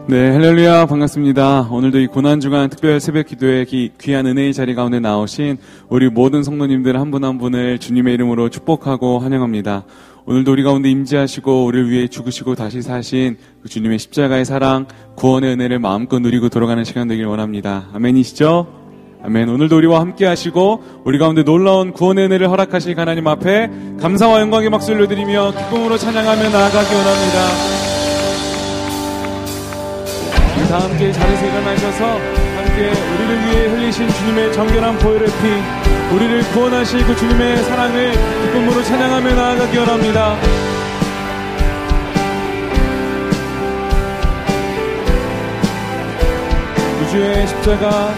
네, 할렐루야, 반갑습니다. 오늘도 이 고난주간 특별 새벽 기도에 귀한 은혜의 자리 가운데 나오신 우리 모든 성도님들 한 분 한 분을 주님의 이름으로 축복하고 환영합니다. 오늘도 우리 가운데 임재하시고 우리를 위해 죽으시고 다시 사신 그 주님의 십자가의 사랑, 구원의 은혜를 마음껏 누리고 돌아가는 시간 되길 원합니다. 아멘이시죠? 아멘. 오늘도 우리와 함께 하시고 우리 가운데 놀라운 구원의 은혜를 허락하실 하나님 앞에 감사와 영광의 박수를 올려드리며 기쁨으로 찬양하며 나아가기 원합니다. 다 함께 자리에서 일어나셔서 함께 우리를 위해 흘리신 주님의 정결한 보혈의 피, 우리를 구원하실 그 주님의 사랑을 기쁨으로 찬양하며 나아가기 원합니다. 구주의 십자가,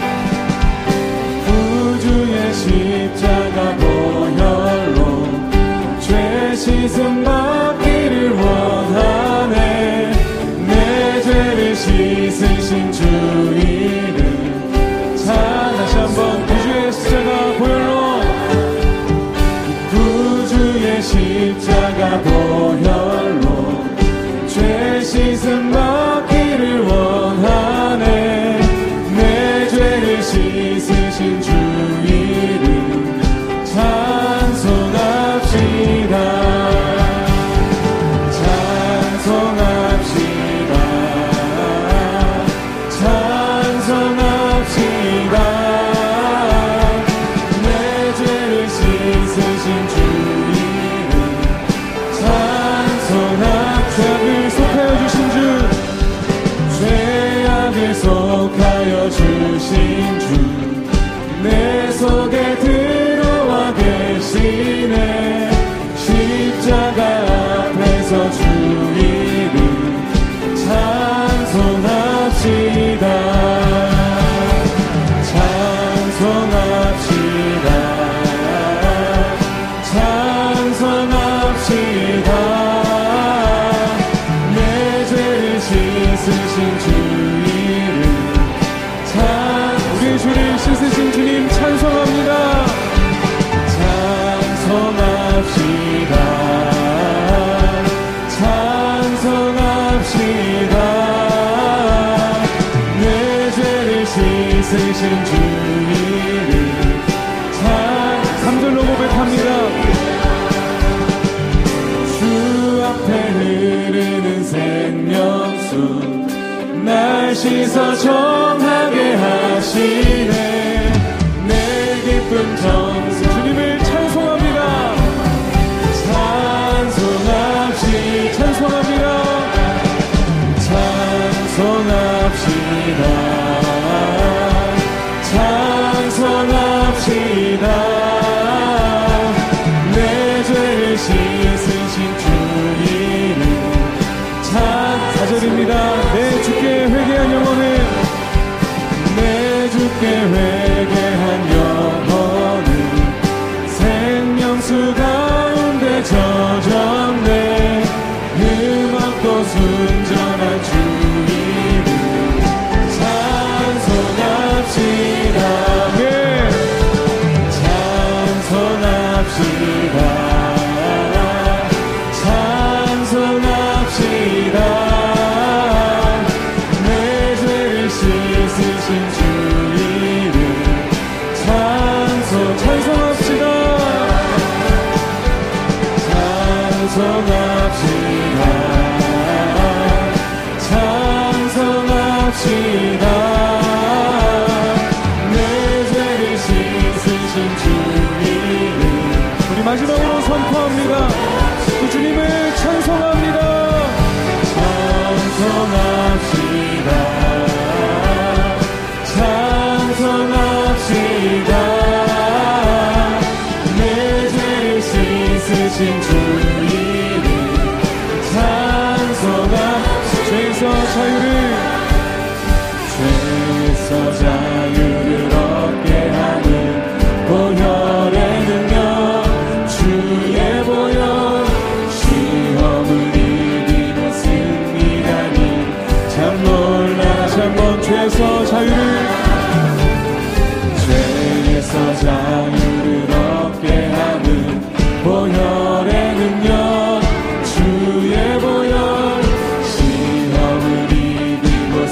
구주의 십자가 보혈로 죄 씻음 받기를 원하네. 내 죄를 씻으신 주 이름, 다시 한번 구주의 십자가 보혈로, 구주의 십자가 보혈로 죄 씻음 받기를 원하네. 내 죄를 씻으신 주 이름 찬송합시다. 속하여 주신 주, 내 속에 들어와 계시네. 십자가 앞에서 주 이름 찬송합시다. 찬송합시다. 찬송합시다. 내 죄를 씻으신 주, 주를 씻으신 주님 찬송합니다. 찬송합시다. 찬송합시다. 내 죄를 씻으신 주 이름 3절로 고백합니다. 주 앞에 흐르는 생명수 날 씻어 정하게 하시네. 내 기쁨 정수 주님을 찬송합니다. 찬송합니다. 찬송합시다. 찬송합시다. 내 죄를 씻으신 주 이름 4절입니다. 내 주께 회개한 영혼을, 내 주께 회개한 영혼은 생명수 가운데 젖었네. 흠없고 순전한 주 이름 찬송합시다. 네. 찬송합시다. 찬송합시다. 씻으신 주 이름 찬송합시다. 찬송합시다. 찬송합시다. 내 죄를 씻으신 주 이름 우리 마지막으로 선포합니다. 그 주님을 찬송합니다. 찬송합시다. 찬송합시다. 내 죄를 씻으신 주 이름 찬송합시다. 죄에서 자유를 얻게 하는 보혈의 능력, 주의 보혈, 시험을 이기고 승리하니 참 놀라. 다시 한번 죄에서 자유를 얻게 하는 보혈의 능력, 주의 보혈, 시험을 이기고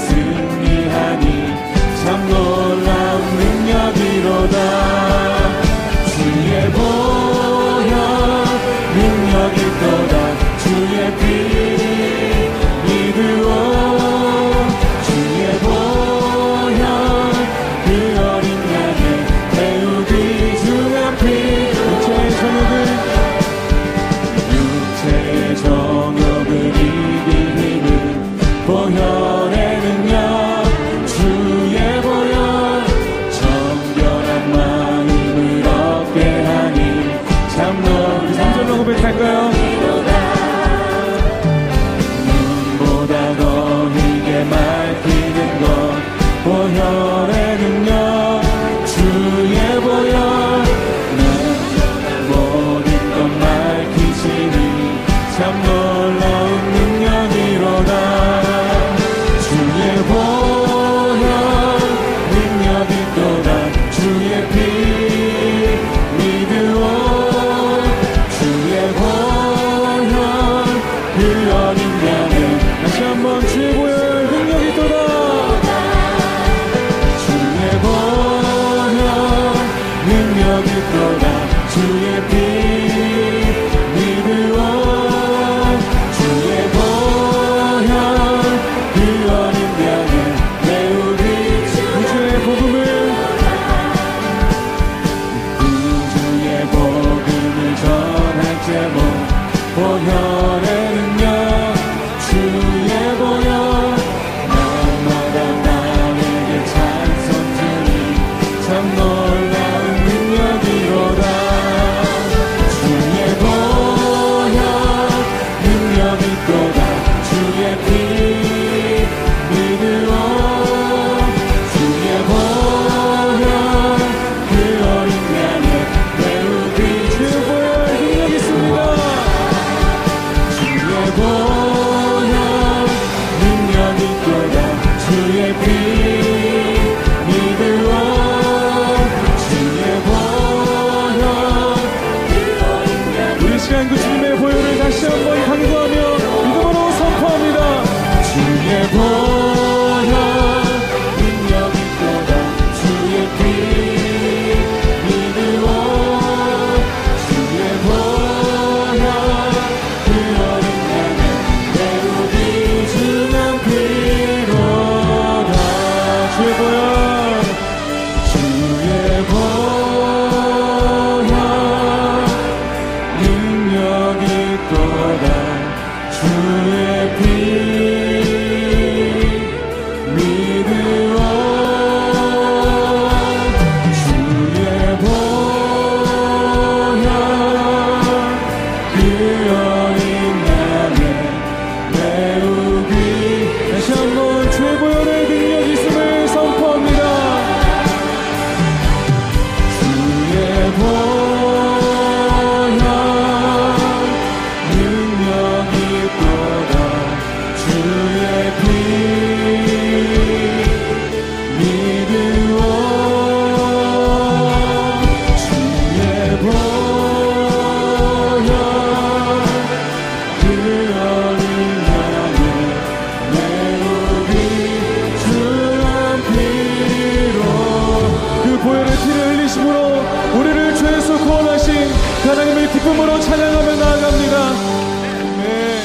기쁨으로 찬양하며 나아갑니다. 네.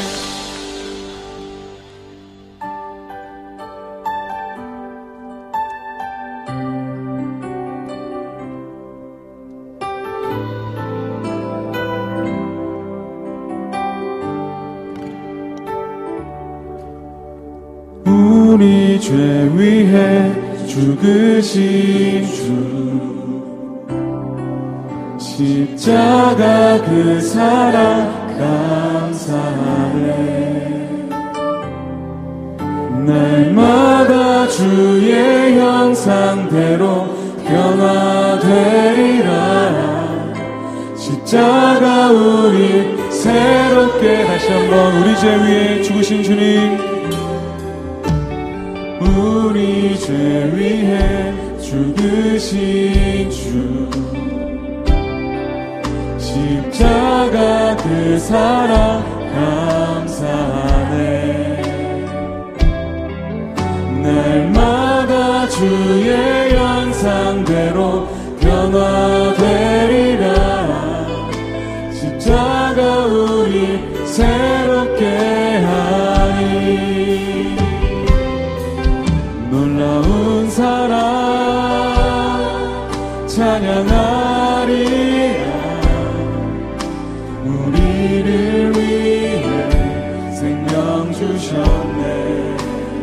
우리 죄 위해 죽으신 주 십자가 그 사랑 감사하네. 날마다 주의 형상대로 변화되리라. 십자가 우리 새롭게 다시 한번 우리 죄 위해 죽으신 주님, 우리 죄 위해 죽으신 주 십자가 그 사랑 감사하네. 날마다 주의 형상대로 변화되리라. 십자가 우리 새롭게 하니. 놀라운 사랑 찬양하리라. 우리를 위해 생명 주셨네.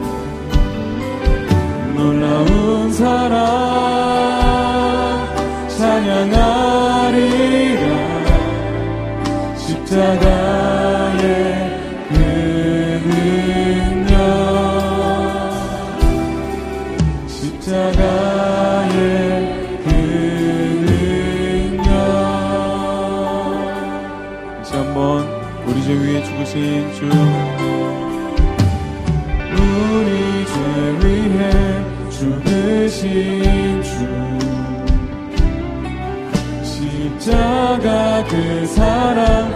놀라운 사랑 찬양하리라. 십자가의 그 능력, 십자가의 그 능력. 다시 한번 우리 죄 위에 죽으신 주, 우리 죄 위해 죽으신 주 십자가 그 사랑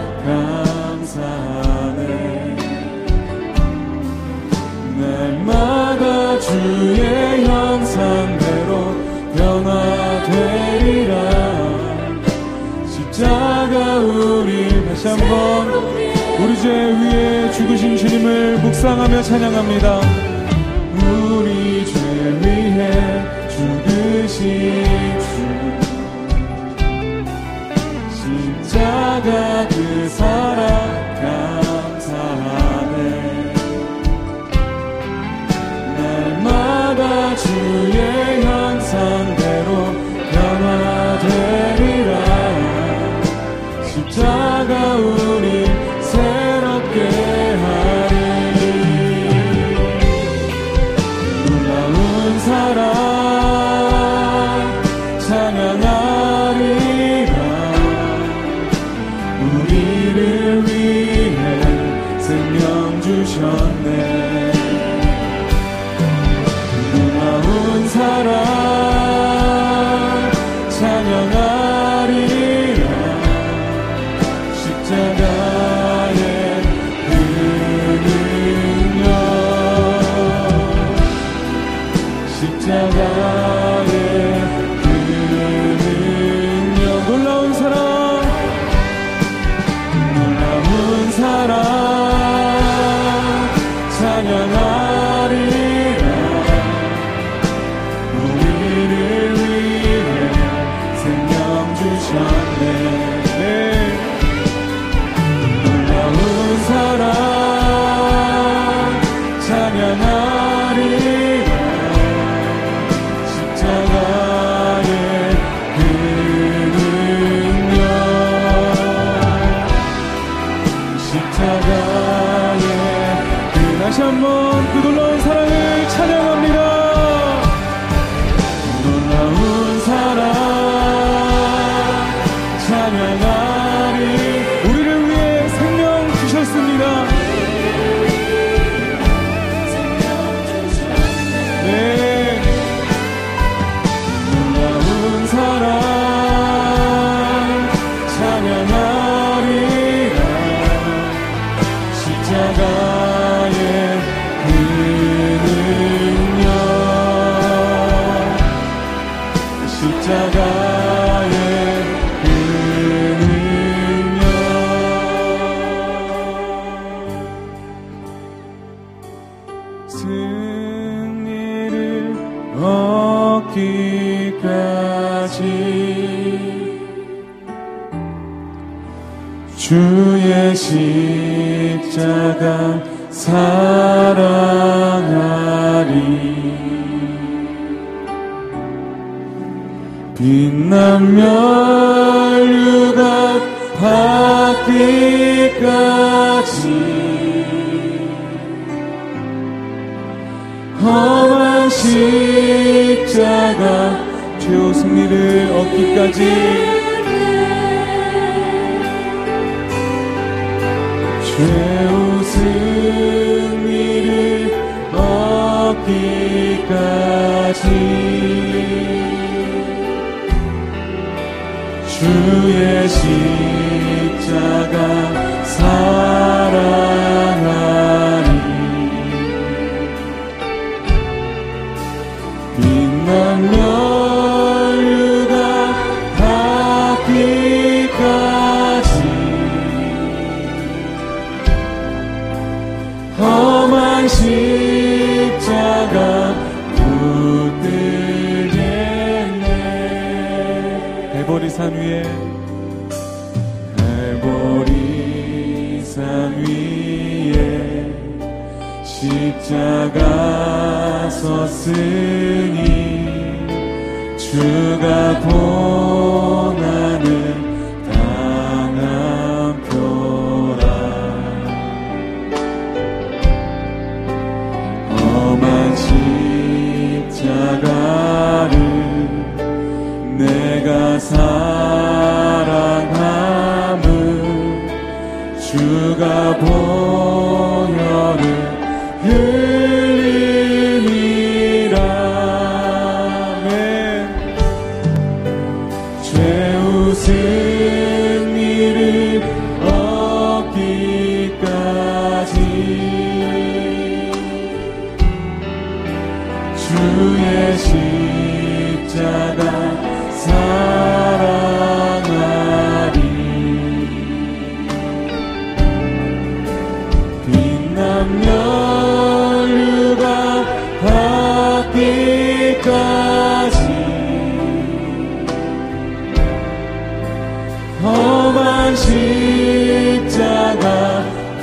감사하네. 날마다 주의 형상대로 변화되리라. 십자가 우리 다시 한번 우리 죄 위에 죽으신 주님을 묵상하며 찬양합니다. 우리 죄 위해 죽으신 주 십자가 그 사랑 감사하네. 날마다 주의 형상대로 변화되리라. 십자가 우리 새롭게 하리. 놀라운 사랑 찬양하리라. 우리를 위해 생명 주셨네. 놀라운 사랑 찬양하리라. 십자가의 그 능력, 십자가의 그 능력. 놀라운 사랑, 놀라운 사랑 찬양하리라. 우리를 위해 생명 주셨네. 네. 놀라운 사랑 찬양하리라. 얻기까지 주의 십자가 사랑하리. 빛난 면류가 받기까지 험한 십자가 최후 승리를 얻기까지 최후 승리를 얻기까지 주의 십자가 사랑하리. 빛난 면류가 닿기까지 험한 십자가 붙들겠네. 해보리산 위에 십자가 섰으니 주가 고난을 당한 표라. 험한 십자가를 내가 사랑함을 주가 보혈을 흘리니라. 최후 승리를 얻기까지 주의 십자가 사랑하리. 빛난 면류가 닿기까지 험한 십자가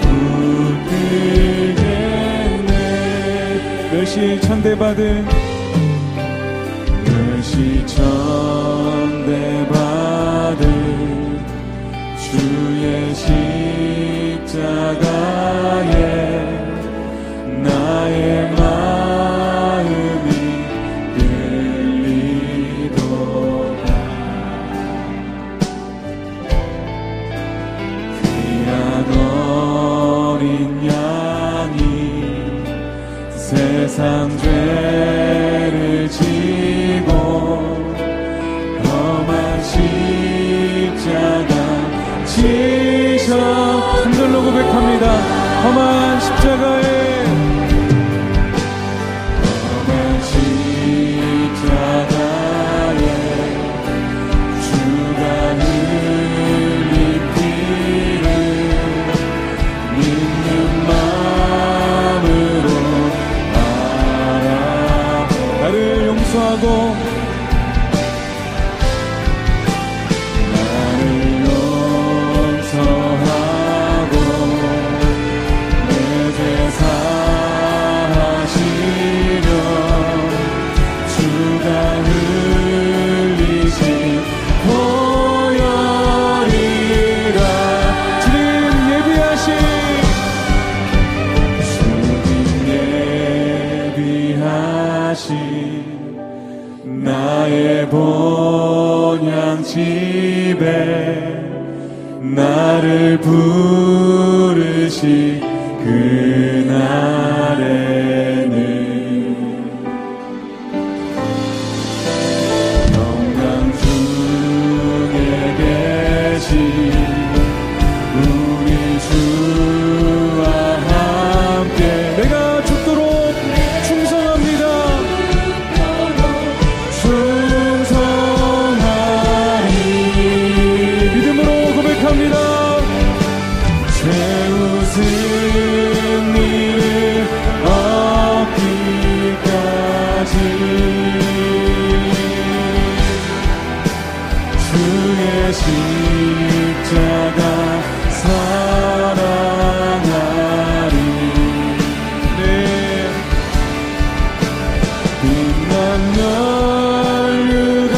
붙들겠네. 멸시 천대받은 멸시 천대받은 주의 십자가에 나의 마음이 끌리도다. 귀한 어린 양이 세상 죄를 지고 험한 십자가 지셔. 한 절로 고백합니다. 험한 십자가에 십자가에 주가 흘린 피를 믿는 마음으로 바라보. 나를 용서하고 나의 본향 집에 나를 부르시 그날에는 영광 중에 계신 우리 주와 함께 내가 죽도록 충성합니다. 믿음으로 고백합니다. 최후 승리 빛난 연류가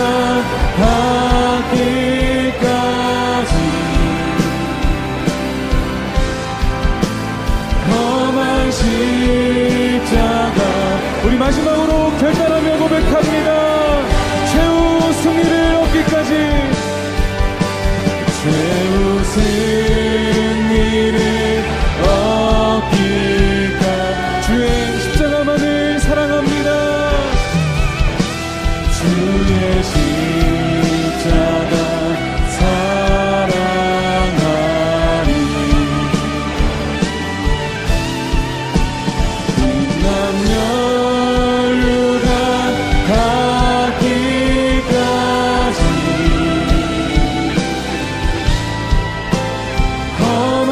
닿기까지 험한 십자가. 우리 마지막으로 결단하며 고백합니다. 최후 승리를 얻기까지, 최후 승리를 얻기까지. 주의 십자가만을 사랑합니다. 주의 십자가 사랑하리. 빛난 연류가 닿기까지 험한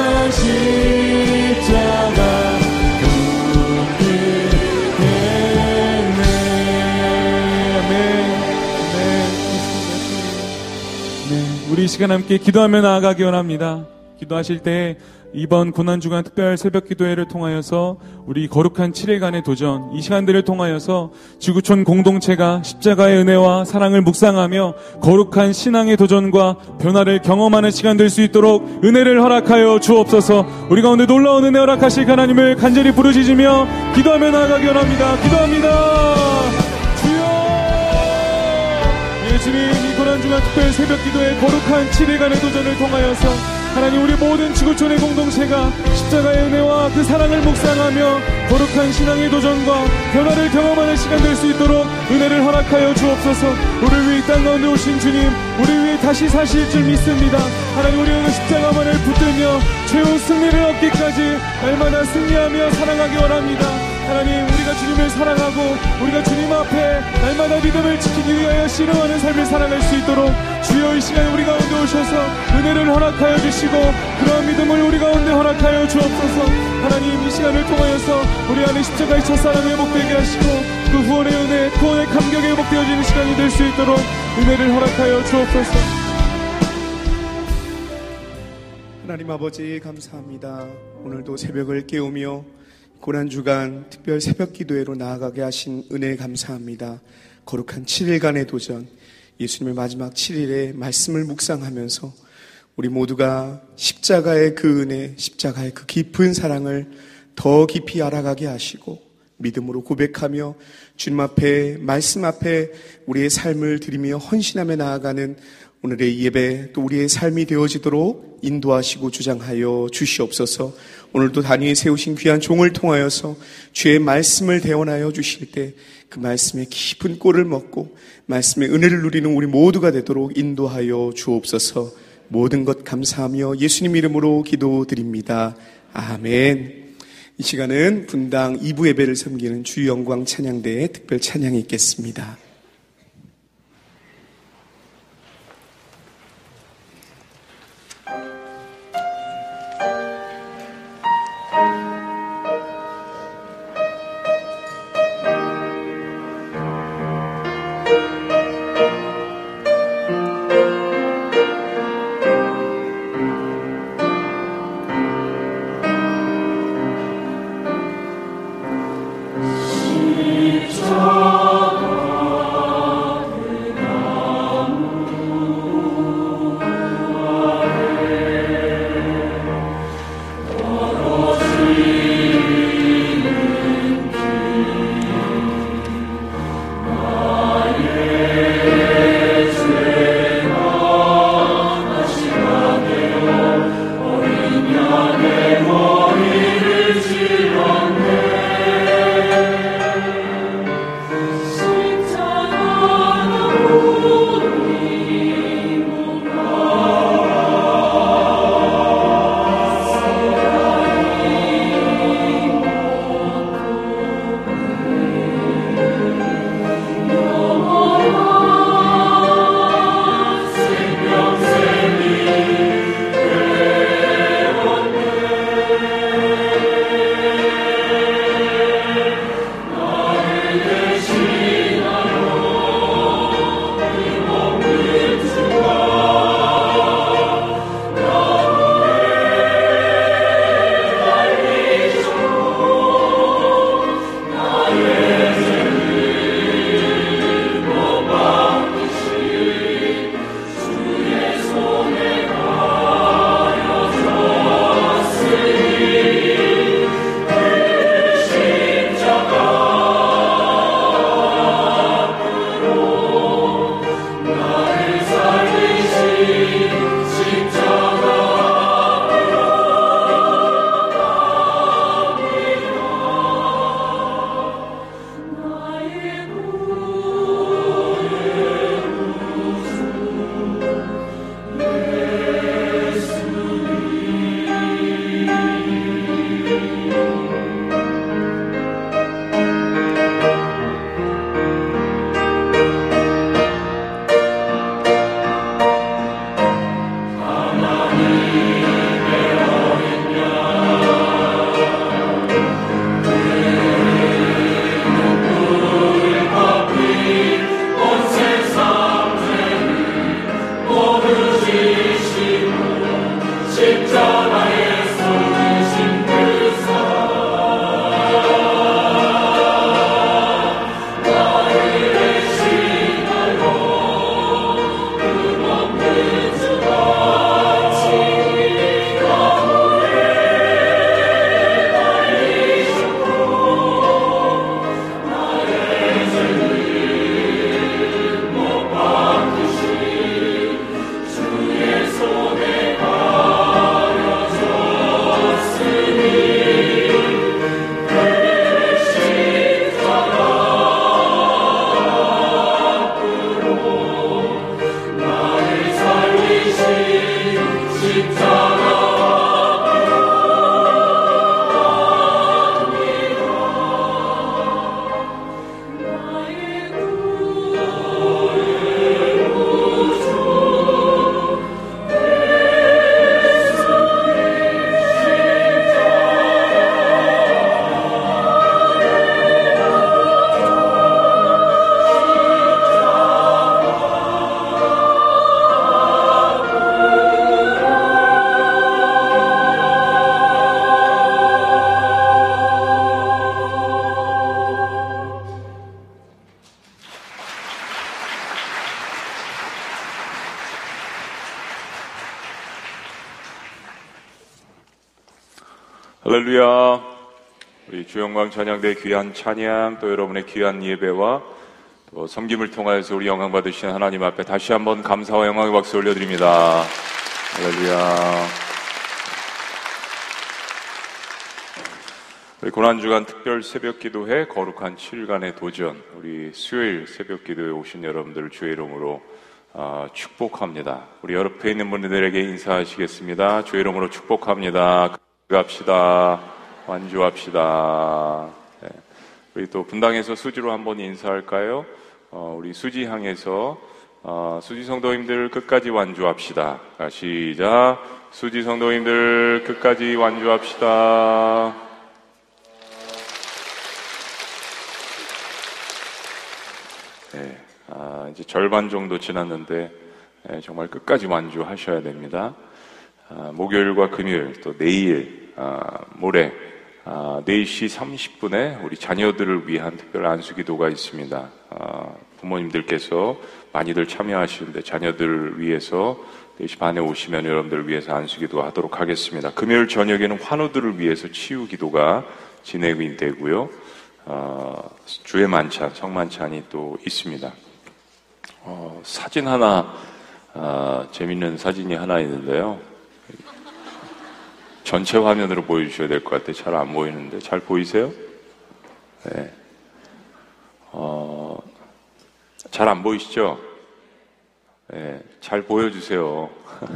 십자가 끝내네. 우리 이 시간 함께 기도하며 나아가기 원합니다. 기도하실 때 이번 고난주간 특별 새벽 기도회를 통하여서 우리 거룩한 7일간의 도전, 이 시간들을 통하여서 지구촌 공동체가 십자가의 은혜와 사랑을 묵상하며 거룩한 신앙의 도전과 변화를 경험하는 시간 될 수 있도록 은혜를 허락하여 주옵소서. 우리 가운데 놀라운 은혜 허락하실 하나님을 간절히 부르짖으며 기도하며 나아가기 원합니다. 기도합니다. 주님, 이 고난주간 특별 새벽 기도의 거룩한 7일간의 도전을 통하여서 하나님, 우리 모든 지구촌의 공동체가 십자가의 은혜와 그 사랑을 묵상하며 거룩한 신앙의 도전과 변화를 경험하는 시간 될 수 있도록 은혜를 허락하여 주옵소서. 우리 위해 이 땅 가운데 오신 주님, 우리 위해 다시 사실 줄 믿습니다. 하나님, 우리는 십자가만을 붙들며 최후 승리를 얻기까지 날마다 승리하며 사랑하기 원합니다. 하나님, 우리가 주님을 사랑하고 우리가 주님 앞에 날마다 믿음을 지키기 위하여 씨름하는 삶을 살아갈 수 있도록 주여 이 시간에 우리 가운데 오셔서 은혜를 허락하여 주시고 그러한 믿음을 우리 가운데 허락하여 주옵소서. 하나님, 이 시간을 통하여서 우리 안에 십자가의 첫사랑이 회복되게 하시고 그 후원의 은혜, 구원의 감격이 회복되어지는 시간이 될 수 있도록 은혜를 허락하여 주옵소서. 하나님 아버지, 감사합니다. 오늘도 새벽을 깨우며 고난주간 특별 새벽 기도회로 나아가게 하신 은혜에 감사합니다. 거룩한 7일간의 도전, 예수님의 마지막 7일의 말씀을 묵상하면서 우리 모두가 십자가의 그 은혜, 십자가의 그 깊은 사랑을 더 깊이 알아가게 하시고 믿음으로 고백하며 주님 앞에, 말씀 앞에 우리의 삶을 드리며 헌신하며 나아가는 오늘의 예배, 또 우리의 삶이 되어지도록 인도하시고 주장하여 주시옵소서. 오늘도 단위에 세우신 귀한 종을 통하여서 주의 말씀을 대원하여 주실 때 그 말씀의 깊은 꼴을 먹고 말씀의 은혜를 누리는 우리 모두가 되도록 인도하여 주옵소서. 모든 것 감사하며 예수님 이름으로 기도드립니다. 아멘. 이 시간은 분당 2부 예배를 섬기는 주영광 찬양대의 특별 찬양이 있겠습니다. 십자가 할렐루야. 우리 주영광 찬양대 귀한 찬양, 또 여러분의 귀한 예배와 또 섬김을 통하여서 우리 영광 받으신 하나님 앞에 다시 한번 감사와 영광의 박수 올려드립니다. 할렐루야. 우리 고난주간 특별 새벽기도회 거룩한 7일간의 도전, 우리 수요일 새벽기도에 오신 여러분들을 주의 이름으로 축복합니다. 우리 옆에 있는 분들에게 인사하시겠습니다. 주의 이름으로 축복합니다. 갑시다. 완주합시다. 네. 우리 또 분당에서 수지로 한번 인사할까요? 우리 수지 향해서 수지 성도님들 끝까지 완주합시다. 시작. 수지 성도님들 끝까지 완주합시다. 네. 이제 절반 정도 지났는데 정말 끝까지 완주하셔야 됩니다. 목요일과 금요일, 또 내일, 모레 4시 30분에 우리 자녀들을 위한 특별 안수기도가 있습니다. 부모님들께서 많이들 참여하시는데 자녀들을 위해서 4시 반에 오시면 여러분들을 위해서 안수기도 하도록 하겠습니다. 금요일 저녁에는 환우들을 위해서 치유기도가 진행이 되고요. 주의 만찬, 성만찬이 또 있습니다. 사진 하나, 재밌는 사진이 하나 있는데요. 전체 화면으로 보여주셔야 될 것 같아요. 잘 안 보이는데. 잘 보이세요? 네. 잘 안 보이시죠? 네. 잘 보여주세요.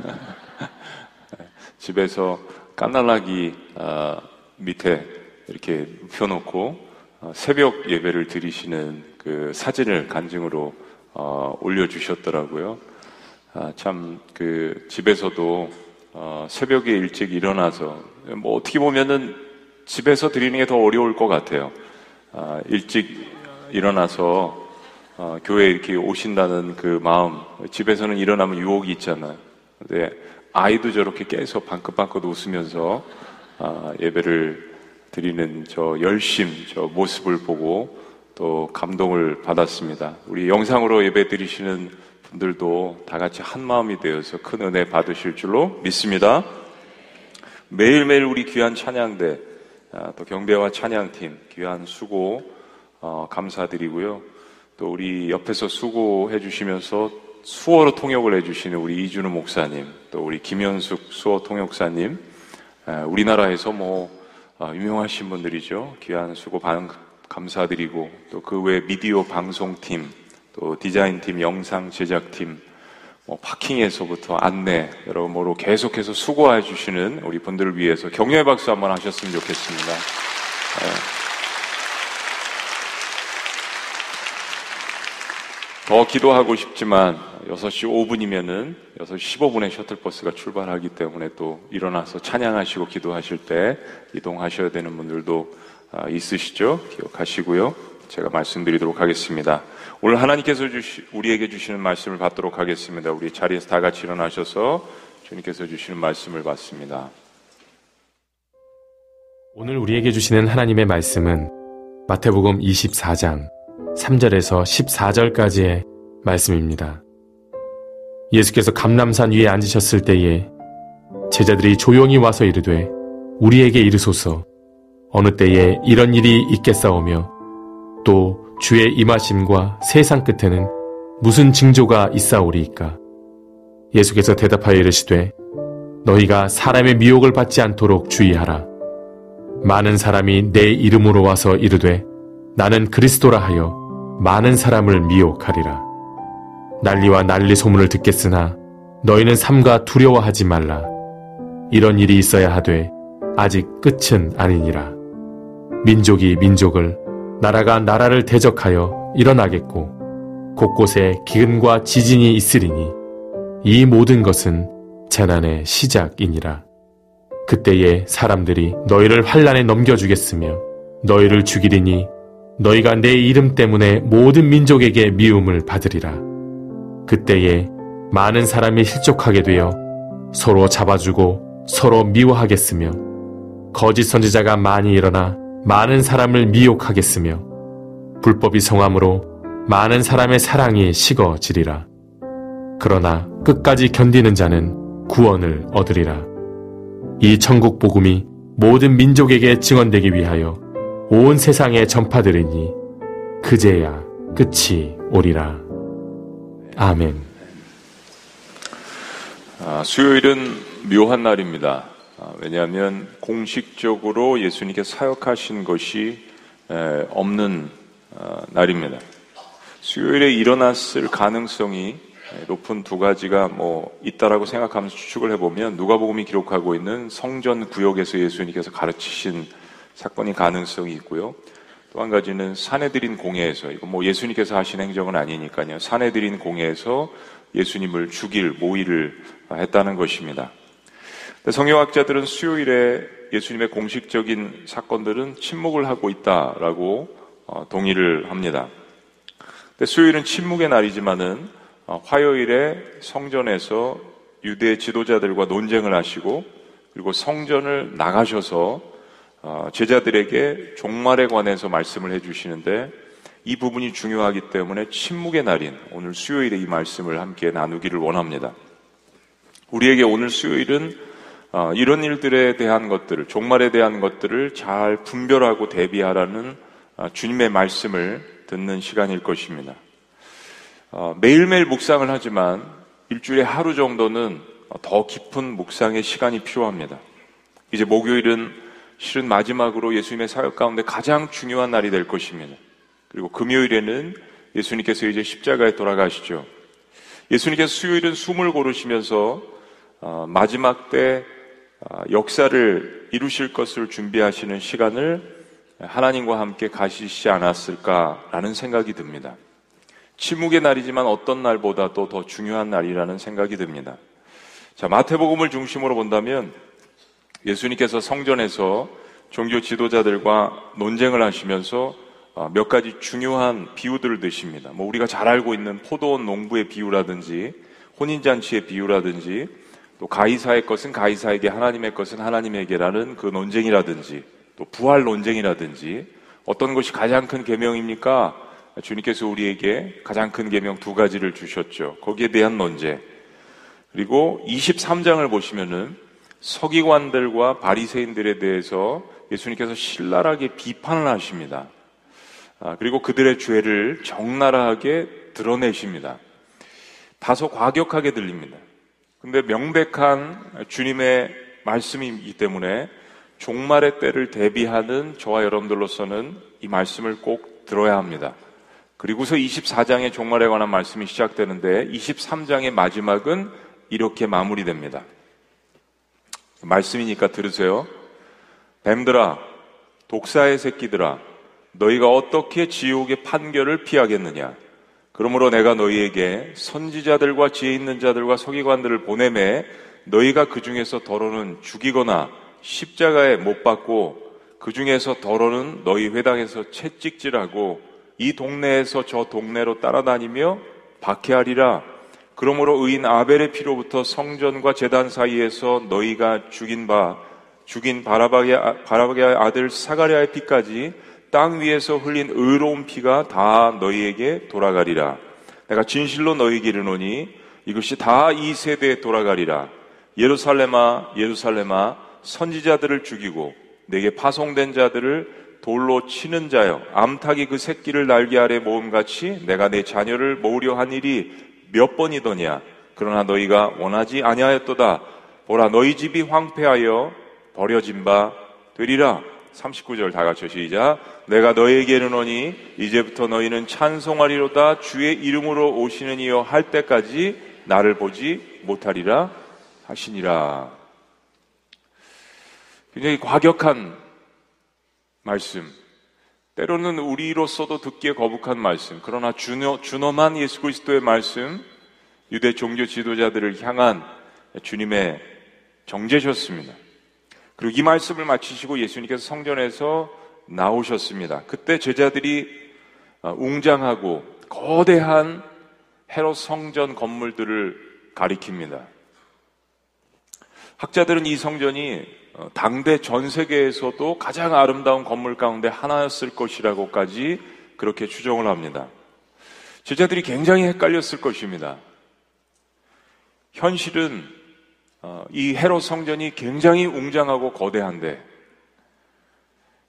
집에서 깐난라기 밑에 이렇게 눕혀놓고 새벽 예배를 드리시는 그 사진을 간증으로 올려주셨더라고요. 참 집에서도 새벽에 일찍 일어나서 어떻게 보면은 집에서 드리는 게 더 어려울 것 같아요. 일찍 일어나서 교회에 이렇게 오신다는 그 마음, 집에서는 일어나면 유혹이 있잖아요. 근데 아이도 저렇게 깨서 방긋방긋 웃으면서 예배를 드리는 저 열심, 저 모습을 보고 또 감동을 받았습니다. 우리 영상으로 예배 드리시는 분들도 다 같이 한 마음이 되어서 큰 은혜 받으실 줄로 믿습니다. 매일매일 우리 귀한 찬양대, 또 경배와 찬양팀 귀한 수고 감사드리고요. 또 우리 옆에서 수고해 주시면서 수어로 통역을 해 주시는 우리 이준우 목사님, 또 우리 김현숙 수어 통역사님, 우리나라에서 유명하신 분들이죠. 귀한 수고 감사드리고, 또 그 외 미디어 방송팀, 또 디자인팀, 영상 제작팀, 파킹에서부터 안내, 여러모로 계속해서 수고해 주시는 우리 분들을 위해서 격려의 박수 한번 하셨으면 좋겠습니다. 더 기도하고 싶지만 6시 5분이면은 6시 15분에 셔틀버스가 출발하기 때문에 또 일어나서 찬양하시고 기도하실 때 이동하셔야 되는 분들도 있으시죠? 기억하시고요. 제가 말씀드리도록 하겠습니다. 오늘 하나님께서 우리에게 주시는 말씀을 받도록 하겠습니다. 우리 자리에서 다 같이 일어나셔서 주님께서 주시는 말씀을 받습니다. 오늘 우리에게 주시는 하나님의 말씀은 마태복음 24장 3절에서 14절까지의 말씀입니다. 예수께서 감람산 위에 앉으셨을 때에 제자들이 조용히 와서 이르되 우리에게 이르소서 어느 때에 이런 일이 있겠사오며 또 주의 임하심과 세상 끝에는 무슨 징조가 있사오리이까? 예수께서 대답하여 이르시되 너희가 사람의 미혹을 받지 않도록 주의하라. 많은 사람이 내 이름으로 와서 이르되 나는 그리스도라 하여 많은 사람을 미혹하리라. 난리와 난리 소문을 듣겠으나 너희는 삼가 두려워하지 말라. 이런 일이 있어야 하되 아직 끝은 아니니라. 민족이 민족을, 나라가 나라를 대적하여 일어나겠고 곳곳에 기근과 지진이 있으리니 이 모든 것은 재난의 시작이니라. 그때에 사람들이 너희를 환난에 넘겨주겠으며 너희를 죽이리니 너희가 내 이름 때문에 모든 민족에게 미움을 받으리라. 그때에 많은 사람이 실족하게 되어 서로 잡아주고 서로 미워하겠으며 거짓 선지자가 많이 일어나 많은 사람을 미혹하겠으며 불법이 성함으로 많은 사람의 사랑이 식어지리라. 그러나 끝까지 견디는 자는 구원을 얻으리라. 이 천국 복음이 모든 민족에게 증언되기 위하여 온 세상에 전파되리니 그제야 끝이 오리라. 아멘. 수요일은 묘한 날입니다. 왜냐하면 공식적으로 예수님께 사역하신 것이 없는 날입니다. 수요일에 일어났을 가능성이 높은 두 가지가 있다라고 생각하면서 추측을 해보면 누가복음이 기록하고 있는 성전 구역에서 예수님께서 가르치신 사건이 가능성이 있고요. 또 한 가지는 사내들인 공회에서, 이거 예수님께서 하신 행정은 아니니까요. 사내들인 공회에서 예수님을 죽일 모의를 했다는 것입니다. 성경학자들은 수요일에 예수님의 공식적인 사건들은 침묵을 하고 있다라고 동의를 합니다. 수요일은 침묵의 날이지만은 화요일에 성전에서 유대 지도자들과 논쟁을 하시고 그리고 성전을 나가셔서 제자들에게 종말에 관해서 말씀을 해주시는데 이 부분이 중요하기 때문에 침묵의 날인 오늘 수요일에 이 말씀을 함께 나누기를 원합니다. 우리에게 오늘 수요일은 이런 일들에 대한 것들을, 종말에 대한 것들을 잘 분별하고 대비하라는 주님의 말씀을 듣는 시간일 것입니다. 매일매일 묵상을 하지만 일주일에 하루 정도는 더 깊은 묵상의 시간이 필요합니다. 이제 목요일은 실은 마지막으로 예수님의 사역 가운데 가장 중요한 날이 될 것입니다. 그리고 금요일에는 예수님께서 이제 십자가에 돌아가시죠. 예수님께서 수요일은 숨을 고르시면서 마지막 때 역사를 이루실 것을 준비하시는 시간을 하나님과 함께 가시지 않았을까라는 생각이 듭니다. 침묵의 날이지만 어떤 날보다도 더 중요한 날이라는 생각이 듭니다. 자, 마태복음을 중심으로 본다면 예수님께서 성전에서 종교 지도자들과 논쟁을 하시면서 몇 가지 중요한 비유들을 드십니다. 우리가 잘 알고 있는 포도원 농부의 비유라든지 혼인잔치의 비유라든지 또 가이사의 것은 가이사에게 하나님의 것은 하나님에게라는 그 논쟁이라든지 또 부활 논쟁이라든지 어떤 것이 가장 큰 계명입니까? 주님께서 우리에게 가장 큰 계명 두 가지를 주셨죠. 거기에 대한 논쟁. 그리고 23장을 보시면은 서기관들과 바리새인들에 대해서 예수님께서 신랄하게 비판을 하십니다. 그리고 그들의 죄를 적나라하게 드러내십니다. 다소 과격하게 들립니다. 근데 명백한 주님의 말씀이기 때문에 종말의 때를 대비하는 저와 여러분들로서는 이 말씀을 꼭 들어야 합니다. 그리고서 24장의 종말에 관한 말씀이 시작되는데 23장의 마지막은 이렇게 마무리됩니다. 말씀이니까 들으세요. 뱀들아, 독사의 새끼들아, 너희가 어떻게 지옥의 판결을 피하겠느냐? 그러므로 내가 너희에게 선지자들과 지혜 있는 자들과 서기관들을 보내매 너희가 그 중에서 더러는 죽이거나 십자가에 못 박고 그 중에서 더러는 너희 회당에서 채찍질하고 이 동네에서 저 동네로 따라다니며 박해하리라. 그러므로 의인 아벨의 피로부터 성전과 제단 사이에서 너희가 죽인 바라박의 아들 사가랴의 피까지 땅 위에서 흘린 의로운 피가 다 너희에게 돌아가리라. 내가 진실로 너희에게 이르노니 이것이 다 이 세대에 돌아가리라. 예루살렘아 예루살렘아 선지자들을 죽이고 내게 파송된 자들을 돌로 치는 자여, 암탉이 그 새끼를 날개 아래 모음같이 내가 내 자녀를 모으려 한 일이 몇 번이더냐. 그러나 너희가 원하지 아니하였도다. 보라, 너희 집이 황폐하여 버려진 바 되리라. 39절 다 같이 시작. 내가 너희에게 이르노니 이제부터 너희는 찬송하리로다. 주의 이름으로 오시는 이여 할 때까지 나를 보지 못하리라 하시니라. 굉장히 과격한 말씀, 때로는 우리로서도 듣기에 거북한 말씀, 그러나 준엄한 예수 그리스도의 말씀, 유대 종교 지도자들을 향한 주님의 정죄셨습니다. 그리고 이 말씀을 마치시고 예수님께서 성전에서 나오셨습니다. 그때 제자들이 웅장하고 거대한 헤롯 성전 건물들을 가리킵니다. 학자들은 이 성전이 당대 전 세계에서도 가장 아름다운 건물 가운데 하나였을 것이라고까지 그렇게 추정을 합니다. 제자들이 굉장히 헷갈렸을 것입니다. 현실은 이 헤롯 성전이 굉장히 웅장하고 거대한데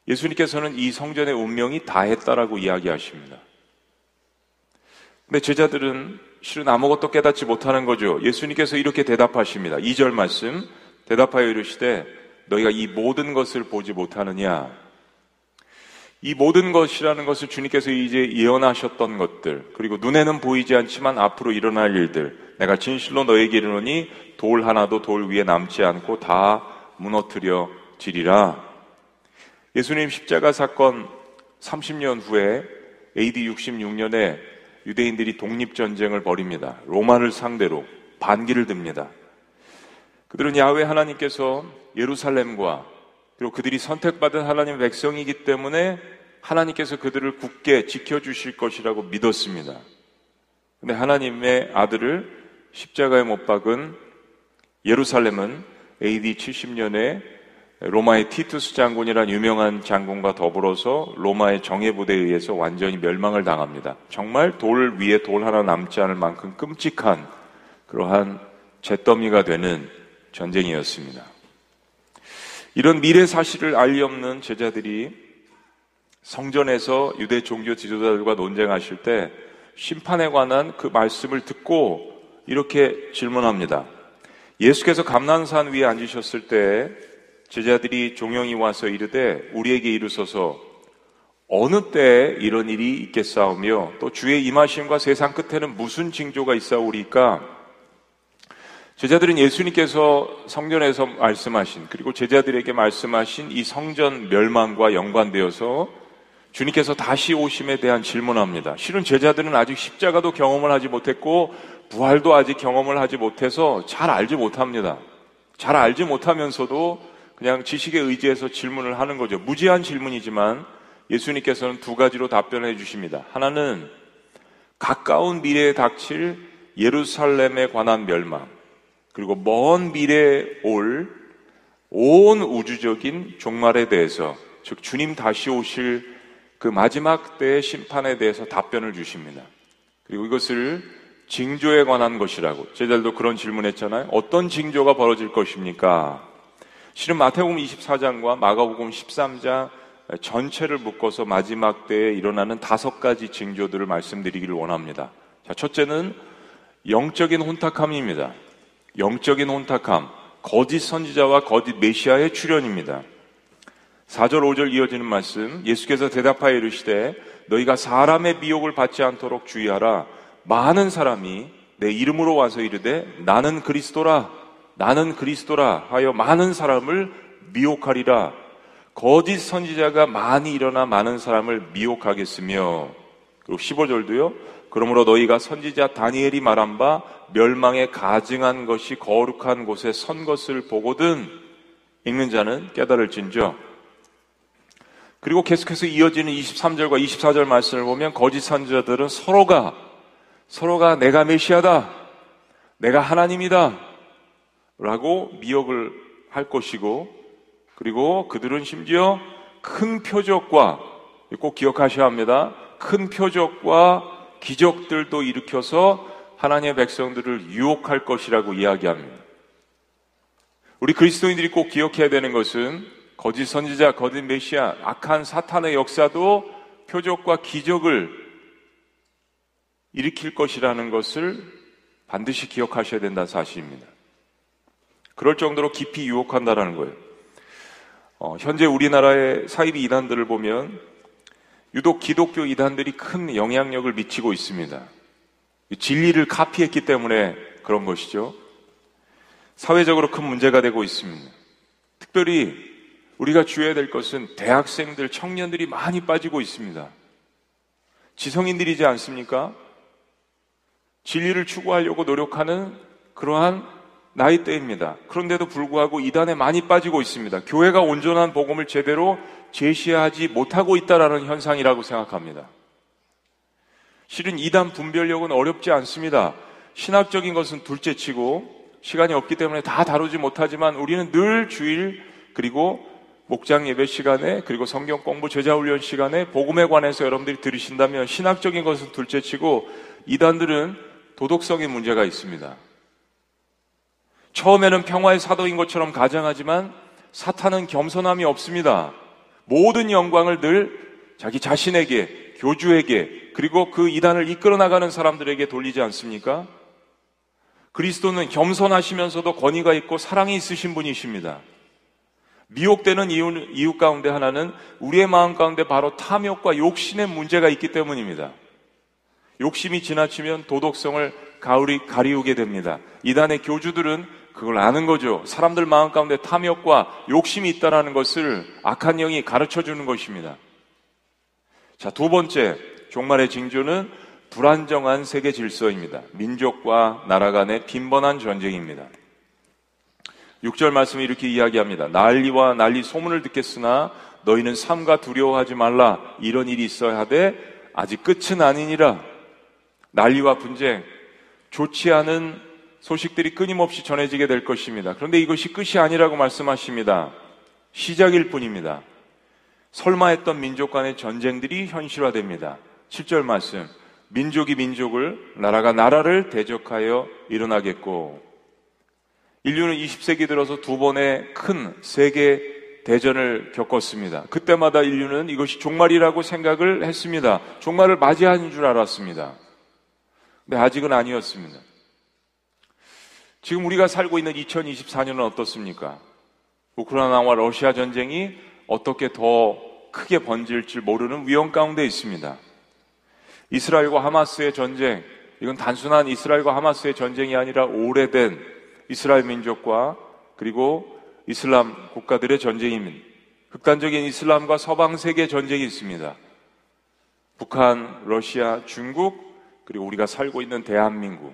예수님께서는 이 성전의 운명이 다했다라고 이야기하십니다. 근데 제자들은 실은 아무것도 깨닫지 못하는 거죠. 예수님께서 이렇게 대답하십니다. 2절 말씀, 대답하여 이르시되 너희가 이 모든 것을 보지 못하느냐. 이 모든 것이라는 것을 주님께서 이제 예언하셨던 것들, 그리고 눈에는 보이지 않지만 앞으로 일어날 일들, 내가 진실로 너에게 이르노니 돌 하나도 돌 위에 남지 않고 다 무너뜨려지리라. 예수님 십자가 사건 30년 후에 AD 66년에 유대인들이 독립전쟁을 벌입니다. 로마를 상대로 반기를 듭니다. 그들은 야훼 하나님께서 예루살렘과 그리고 그들이 선택받은 하나님의 백성이기 때문에 하나님께서 그들을 굳게 지켜주실 것이라고 믿었습니다. 그런데 하나님의 아들을 십자가에 못 박은 예루살렘은 AD 70년에 로마의 티투스 장군이란 유명한 장군과 더불어서 로마의 정예부대에 의해서 완전히 멸망을 당합니다. 정말 돌 위에 돌 하나 남지 않을 만큼 끔찍한 그러한 잿더미가 되는 전쟁이었습니다. 이런 미래 사실을 알리 없는 제자들이 성전에서 유대 종교 지도자들과 논쟁하실 때 심판에 관한 그 말씀을 듣고 이렇게 질문합니다. 예수께서 감난산 위에 앉으셨을 때 제자들이 종영이 와서 이르되 우리에게 이르소서 어느 때에 이런 일이 있겠사오며 또 주의 임하심과 세상 끝에는 무슨 징조가 있사오리까? 제자들은 예수님께서 성전에서 말씀하신 그리고 제자들에게 말씀하신 이 성전 멸망과 연관되어서 주님께서 다시 오심에 대한 질문합니다. 실은 제자들은 아직 십자가도 경험을 하지 못했고 부활도 아직 경험을 하지 못해서 잘 알지 못합니다. 잘 알지 못하면서도 그냥 지식에 의지해서 질문을 하는 거죠. 무지한 질문이지만 예수님께서는 두 가지로 답변해 주십니다. 하나는 가까운 미래에 닥칠 예루살렘에 관한 멸망, 그리고 먼 미래에 올 온 우주적인 종말에 대해서, 즉 주님 다시 오실 그 마지막 때의 심판에 대해서 답변을 주십니다. 그리고 이것을 징조에 관한 것이라고, 제자들도 그런 질문했잖아요. 어떤 징조가 벌어질 것입니까? 실은 마태복음 24장과 마가복음 13장 전체를 묶어서 마지막 때에 일어나는 5가지 징조들을 말씀드리기를 원합니다. 자, 첫째는 영적인 혼탁함입니다. 영적인 혼탁함, 거짓 선지자와 거짓 메시아의 출현입니다. 4절 5절 이어지는 말씀, 예수께서 대답하여 이르시되 너희가 사람의 미혹을 받지 않도록 주의하라. 많은 사람이 내 이름으로 와서 이르되 나는 그리스도라 하여 많은 사람을 미혹하리라. 거짓 선지자가 많이 일어나 많은 사람을 미혹하겠으며, 그리고 15절도요. 그러므로 너희가 선지자 다니엘이 말한 바 멸망에 가증한 것이 거룩한 곳에 선 것을 보거든 읽는 자는 깨달을진저. 그리고 계속해서 이어지는 23절과 24절 말씀을 보면 거짓 선지자들은 서로가 내가 메시아다, 내가 하나님이다 라고 미혹을 할 것이고, 그리고 그들은 심지어 큰 표적과, 꼭 기억하셔야 합니다, 큰 표적과 기적들도 일으켜서 하나님의 백성들을 유혹할 것이라고 이야기합니다. 우리 그리스도인들이 꼭 기억해야 되는 것은 거짓 선지자, 거짓 메시아, 악한 사탄의 역사도 표적과 기적을 일으킬 것이라는 것을 반드시 기억하셔야 된다는 사실입니다. 그럴 정도로 깊이 유혹한다는 거예요. 현재 우리나라의 사이비 이단들을 보면 유독 기독교 이단들이 큰 영향력을 미치고 있습니다. 진리를 카피했기 때문에 그런 것이죠. 사회적으로 큰 문제가 되고 있습니다. 특별히 우리가 주의해야 될 것은 대학생들, 청년들이 많이 빠지고 있습니다. 지성인들이지 않습니까? 진리를 추구하려고 노력하는 그러한 나이대입니다. 그런데도 불구하고 이단에 많이 빠지고 있습니다. 교회가 온전한 복음을 제대로 제시하지 못하고 있다는 현상이라고 생각합니다. 실은 이단 분별력은 어렵지 않습니다. 신학적인 것은 둘째치고 시간이 없기 때문에 다 다루지 못하지만 우리는 늘 주일 그리고 목장 예배 시간에 그리고 성경 공부 제자훈련 시간에 복음에 관해서 여러분들이 들으신다면 신학적인 것은 둘째치고 이단들은 도덕성의 문제가 있습니다. 처음에는 평화의 사도인 것처럼 가장하지만 사탄은 겸손함이 없습니다. 모든 영광을 늘 자기 자신에게, 교주에게, 그리고 그 이단을 이끌어 나가는 사람들에게 돌리지 않습니까? 그리스도는 겸손하시면서도 권위가 있고 사랑이 있으신 분이십니다. 미혹되는 이유 가운데 하나는 우리의 마음 가운데 바로 탐욕과 욕심의 문제가 있기 때문입니다. 욕심이 지나치면 도덕성을 가리우게 됩니다. 이단의 교주들은 그걸 아는 거죠. 사람들 마음 가운데 탐욕과 욕심이 있다는 것을 악한 영이 가르쳐 주는 것입니다. 자, 두 번째, 종말의 징조는 불안정한 세계 질서입니다. 민족과 나라 간의 빈번한 전쟁입니다. 6절 말씀이 이렇게 이야기합니다. 난리와 난리 소문을 듣겠으나 너희는 삼가 두려워하지 말라. 이런 일이 있어야 하되 아직 끝은 아니니라. 난리와 분쟁, 좋지 않은 소식들이 끊임없이 전해지게 될 것입니다. 그런데 이것이 끝이 아니라고 말씀하십니다. 시작일 뿐입니다. 설마 했던 민족 간의 전쟁들이 현실화됩니다. 7절 말씀, 민족이 민족을, 나라가 나라를 대적하여 일어나겠고, 인류는 20세기 들어서 두 번의 큰 세계 대전을 겪었습니다. 그때마다 인류는 이것이 종말이라고 생각을 했습니다. 종말을 맞이하는 줄 알았습니다. 근데 아직은 아니었습니다. 지금 우리가 살고 있는 2024년은 어떻습니까? 우크라이나와 러시아 전쟁이 어떻게 더 크게 번질지 모르는 위험 가운데 있습니다. 이스라엘과 하마스의 전쟁, 이건 단순한 이스라엘과 하마스의 전쟁이 아니라 오래된 이스라엘 민족과 그리고 이슬람 국가들의 전쟁입니다. 극단적인 이슬람과 서방 세계 전쟁이 있습니다. 북한, 러시아, 중국, 그리고 우리가 살고 있는 대한민국.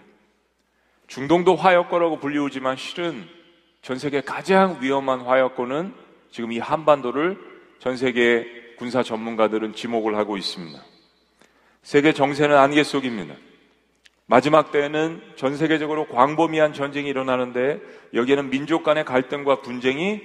중동도 화약고라고 불리우지만 실은 전 세계 가장 위험한 화약고는 지금 이 한반도를 전 세계 군사 전문가들은 지목을 하고 있습니다. 세계 정세는 안개 속입니다. 마지막 때에는 전 세계적으로 광범위한 전쟁이 일어나는데 여기에는 민족 간의 갈등과 분쟁이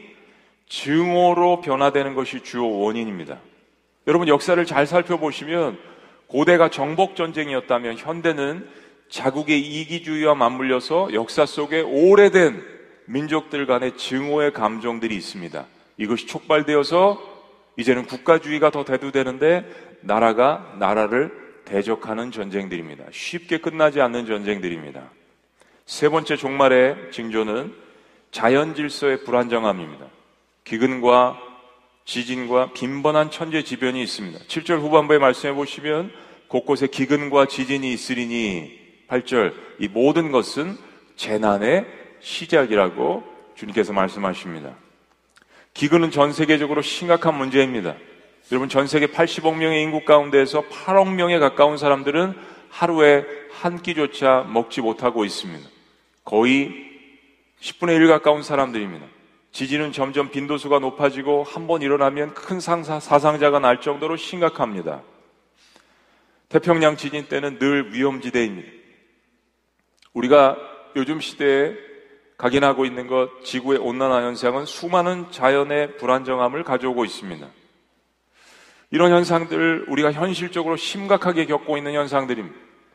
증오로 변화되는 것이 주요 원인입니다. 여러분 역사를 잘 살펴보시면 고대가 정복 전쟁이었다면 현대는 자국의 이기주의와 맞물려서 역사 속에 오래된 민족들 간의 증오의 감정들이 있습니다. 이것이 촉발되어서 이제는 국가주의가 더 대두되는데 나라가 나라를 대적하는 전쟁들입니다. 쉽게 끝나지 않는 전쟁들입니다. 세 번째 종말의 징조는 자연 질서의 불안정함입니다. 기근과 지진과 빈번한 천재지변이 있습니다. 7절 후반부에 말씀해 보시면 곳곳에 기근과 지진이 있으리니 8절 이 모든 것은 재난의 시작이라고 주님께서 말씀하십니다. 기근은 전 세계적으로 심각한 문제입니다. 여러분 전 세계 80억 명의 인구 가운데에서 8억 명에 가까운 사람들은 하루에 한 끼조차 먹지 못하고 있습니다. 거의 10분의 1 가까운 사람들입니다. 지진은 점점 빈도수가 높아지고 한 번 일어나면 큰 사상자가 날 정도로 심각합니다. 태평양 지진 때는 늘 위험지대입니다. 우리가 요즘 시대에 각인하고 있는 것, 지구의 온난화 현상은 수많은 자연의 불안정함을 가져오고 있습니다. 이런 현상들 우리가 현실적으로 심각하게 겪고 있는 현상들입니다.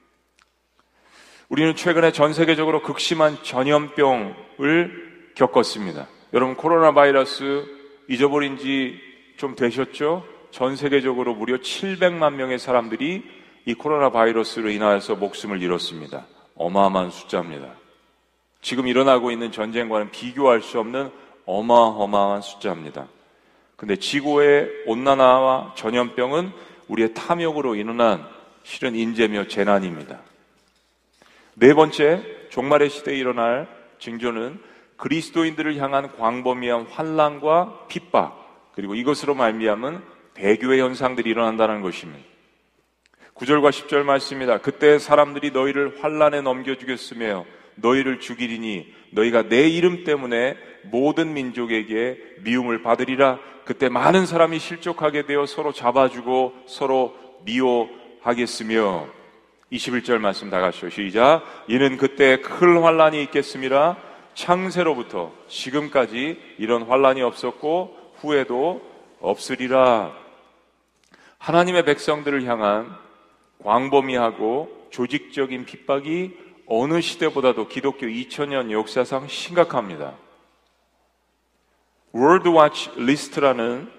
우리는 최근에 전 세계적으로 극심한 전염병을 겪었습니다. 여러분 코로나 바이러스 잊어버린 지 좀 되셨죠? 전 세계적으로 무려 700만 명의 사람들이 이 코로나 바이러스로 인하여서 목숨을 잃었습니다. 어마어마한 숫자입니다. 지금 일어나고 있는 전쟁과는 비교할 수 없는 어마어마한 숫자입니다. 근데 지구의 온난화와 전염병은 우리의 탐욕으로 일어난 실은 인재며 재난입니다. 네 번째, 종말의 시대에 일어날 징조는 그리스도인들을 향한 광범위한 환난과 핍박, 그리고 이것으로 말미암은 배교의 현상들이 일어난다는 것입니다. 9절과 10절 말씀입니다. 그때 사람들이 너희를 환난에 넘겨주겠으며 너희를 죽이리니 너희가 내 이름 때문에 모든 민족에게 미움을 받으리라. 그때 많은 사람이 실족하게 되어 서로 잡아주고 서로 미워하겠으며 21절 말씀 다 같이 시작. 이는 그때 큰 환난이 있겠음이라. 창세로부터 지금까지 이런 환난이 없었고 후에도 없으리라. 하나님의 백성들을 향한 광범위하고 조직적인 핍박이 어느 시대보다도 기독교 2000년 역사상 심각합니다. 월드 와치 리스트라는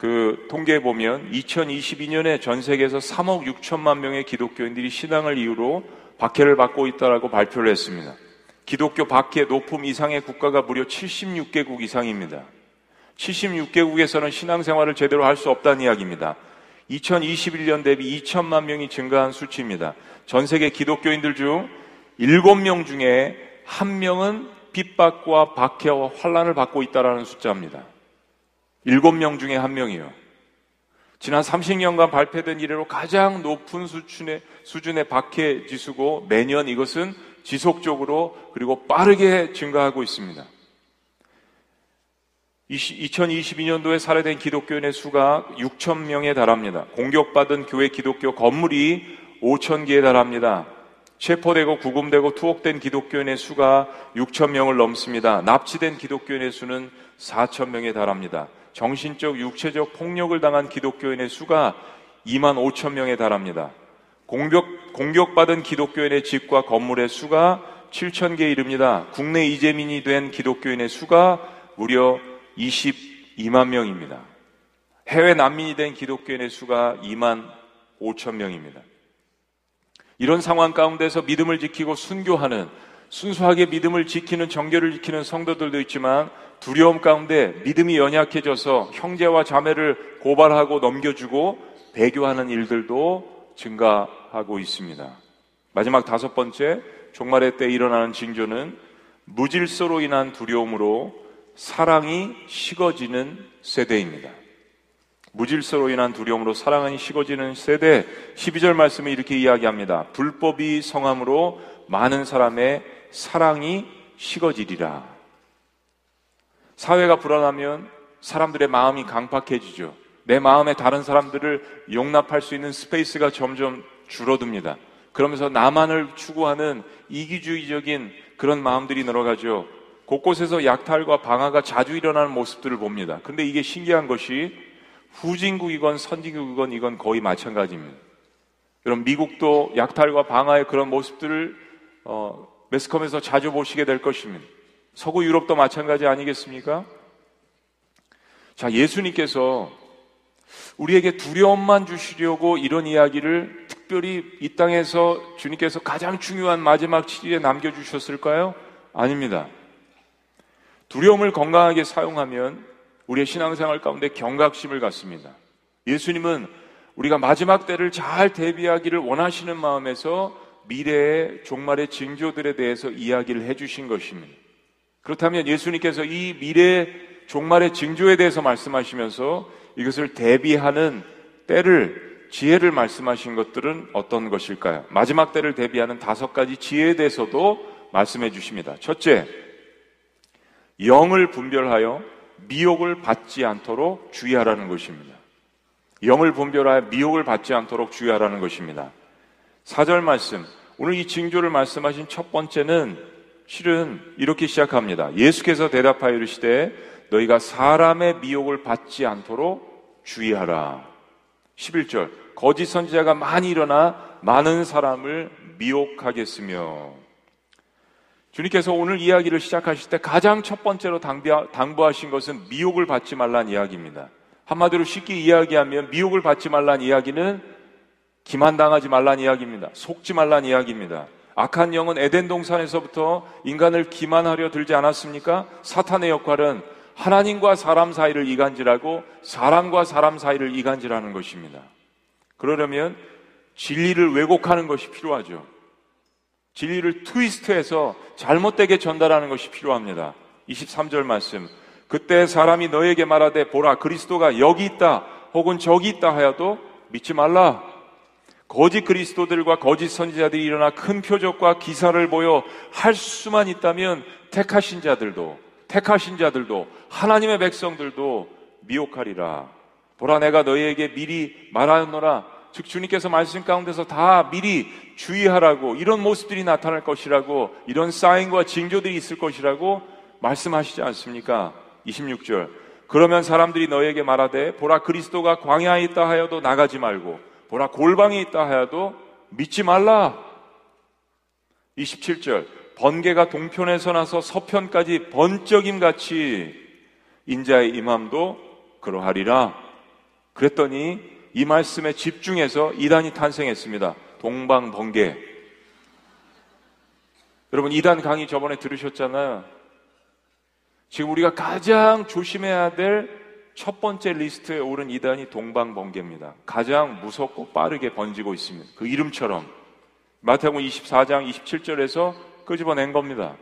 그 통계에 보면 2022년에 전 세계에서 3억 6천만 명의 기독교인들이 신앙을 이유로 박해를 받고 있다라고 발표를 했습니다. 기독교 박해 높음 이상의 국가가 무려 76개국 이상입니다. 76개국에서는 신앙생활을 제대로 할 수 없다는 이야기입니다. 2021년 대비 2천만 명이 증가한 수치입니다. 전 세계 기독교인들 중 7명 중에 1명은 핍박과 박해와 환난을 받고 있다는 숫자입니다. 7명 중에 1명이요. 지난 30년간 발표된 이래로 가장 높은 수준의 박해 지수고 매년 이것은 지속적으로 그리고 빠르게 증가하고 있습니다. 2022년도에 살해된 기독교인의 수가 6천 명에 달합니다. 공격받은 교회 기독교 건물이 5천 개에 달합니다. 체포되고 구금되고 투옥된 기독교인의 수가 6천 명을 넘습니다. 납치된 기독교인의 수는 4천 명에 달합니다. 정신적, 육체적 폭력을 당한 기독교인의 수가 2만 5천 명에 달합니다. 공격받은 기독교인의 집과 건물의 수가 7천 개에 이릅니다. 국내 이재민이 된 기독교인의 수가 무려 22만 명입니다. 해외 난민이 된 기독교인의 수가 2만 5천 명입니다. 이런 상황 가운데서 믿음을 지키고 순교하는, 순수하게 믿음을 지키는, 정결을 지키는 성도들도 있지만 두려움 가운데 믿음이 연약해져서 형제와 자매를 고발하고 넘겨주고 배교하는 일들도 증가하고 있습니다. 마지막 5번째, 종말의 때 일어나는 징조는 무질서로 인한 두려움으로 사랑이 식어지는 세대입니다. 무질서로 인한 두려움으로 사랑이 식어지는 세대. 12절 말씀을 이렇게 이야기합니다. 불법이 성함으로 많은 사람의 사랑이 식어지리라. 사회가 불안하면 사람들의 마음이 강팍해지죠. 내 마음에 다른 사람들을 용납할 수 있는 스페이스가 점점 줄어듭니다. 그러면서 나만을 추구하는 이기주의적인 그런 마음들이 늘어가죠. 곳곳에서 약탈과 방화가 자주 일어나는 모습들을 봅니다. 그런데 이게 신기한 것이 후진국이건 선진국이건 이건 거의 마찬가지입니다. 여러분, 미국도 약탈과 방화의 그런 모습들을 매스컴에서 자주 보시게 될 것입니다. 서구 유럽도 마찬가지 아니겠습니까? 자, 예수님께서 우리에게 두려움만 주시려고 이런 이야기를 특별히 이 땅에서 주님께서 가장 중요한 마지막 7일에 남겨주셨을까요? 아닙니다. 두려움을 건강하게 사용하면 우리의 신앙생활 가운데 경각심을 갖습니다. 예수님은 우리가 마지막 때를 잘 대비하기를 원하시는 마음에서 미래의 종말의 징조들에 대해서 이야기를 해주신 것입니다. 그렇다면 예수님께서 이 미래의 종말의 징조에 대해서 말씀하시면서 이것을 대비하는 때를, 지혜를 말씀하신 것들은 어떤 것일까요? 마지막 때를 대비하는 5가지 지혜에 대해서도 말씀해 주십니다. 첫째, 영을 분별하여 미혹을 받지 않도록 주의하라는 것입니다. 영을 분별하여 미혹을 받지 않도록 주의하라는 것입니다. 4절 말씀, 오늘 이 징조를 말씀하신 첫 번째는 실은 이렇게 시작합니다. 예수께서 대답하여 이르시되 너희가 사람의 미혹을 받지 않도록 주의하라. 11절, 거짓 선지자가 많이 일어나 많은 사람을 미혹하겠으며. 주님께서 오늘 이야기를 시작하실 때 가장 첫 번째로 당부하신 것은 미혹을 받지 말라는 이야기입니다. 한마디로 쉽게 이야기하면 미혹을 받지 말라는 이야기는 기만당하지 말라는 이야기입니다. 속지 말라는 이야기입니다. 악한 영은 에덴 동산에서부터 인간을 기만하려 들지 않았습니까? 사탄의 역할은 하나님과 사람 사이를 이간질하고 사람과 사람 사이를 이간질하는 것입니다. 그러려면 진리를 왜곡하는 것이 필요하죠. 진리를 트위스트해서 잘못되게 전달하는 것이 필요합니다. 23절 말씀, 그때 사람이 너에게 말하되 보라 그리스도가 여기 있다 혹은 저기 있다 하여도 믿지 말라. 거짓 그리스도들과 거짓 선지자들이 일어나 큰 표적과 기사를 보여 할 수만 있다면 택하신 자들도 하나님의 백성들도 미혹하리라. 보라 내가 너희에게 미리 말하였노라. 즉 주님께서 말씀 가운데서 다 미리 주의하라고, 이런 모습들이 나타날 것이라고, 이런 사인과 징조들이 있을 것이라고 말씀하시지 않습니까? 26절, 그러면 사람들이 너희에게 말하되 보라 그리스도가 광야에 있다 하여도 나가지 말고 보라 골방에 있다 하여도 믿지 말라. 27절, 번개가 동편에서 나서 서편까지 번쩍임같이 인자의 임함도 그러하리라. 그랬더니 이 말씀에 집중해서 이단이 탄생했습니다. 동방번개. 여러분, 이단 강의 저번에 들으셨잖아요. 지금 우리가 가장 조심해야 될 첫 번째 리스트에 오른 이단이 동방번개입니다. 가장 무섭고 빠르게 번지고 있습니다. 그 이름처럼 마태복음 24장 27절에서 끄집어낸 겁니다.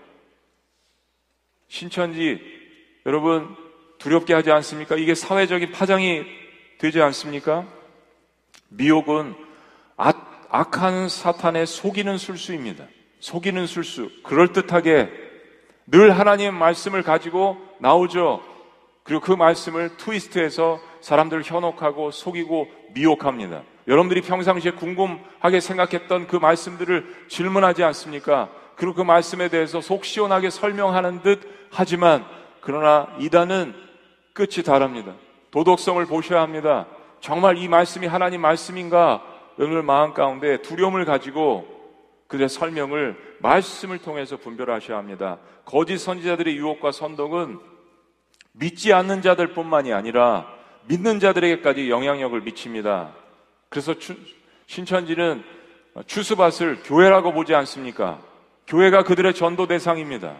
신천지 여러분 두렵게 하지 않습니까? 이게 사회적인 파장이 되지 않습니까? 미혹은 악한 사탄의 속이는 술수입니다. 속이는 술수. 그럴듯하게 늘 하나님의 말씀을 가지고 나오죠. 그리고 그 말씀을 트위스트해서 사람들을 현혹하고 속이고 미혹합니다. 여러분들이 평상시에 궁금하게 생각했던 그 말씀들을 질문하지 않습니까? 그리고 그 말씀에 대해서 속 시원하게 설명하는 듯 하지만 그러나 이단은 끝이 다릅니다. 도덕성을 보셔야 합니다. 정말 이 말씀이 하나님 말씀인가? 여러분들 마음 가운데 두려움을 가지고 그들의 설명을 말씀을 통해서 분별하셔야 합니다. 거짓 선지자들의 유혹과 선동은 믿지 않는 자들뿐만이 아니라 믿는 자들에게까지 영향력을 미칩니다. 그래서 신천지는 추수밭을 교회라고 보지 않습니까? 교회가 그들의 전도 대상입니다.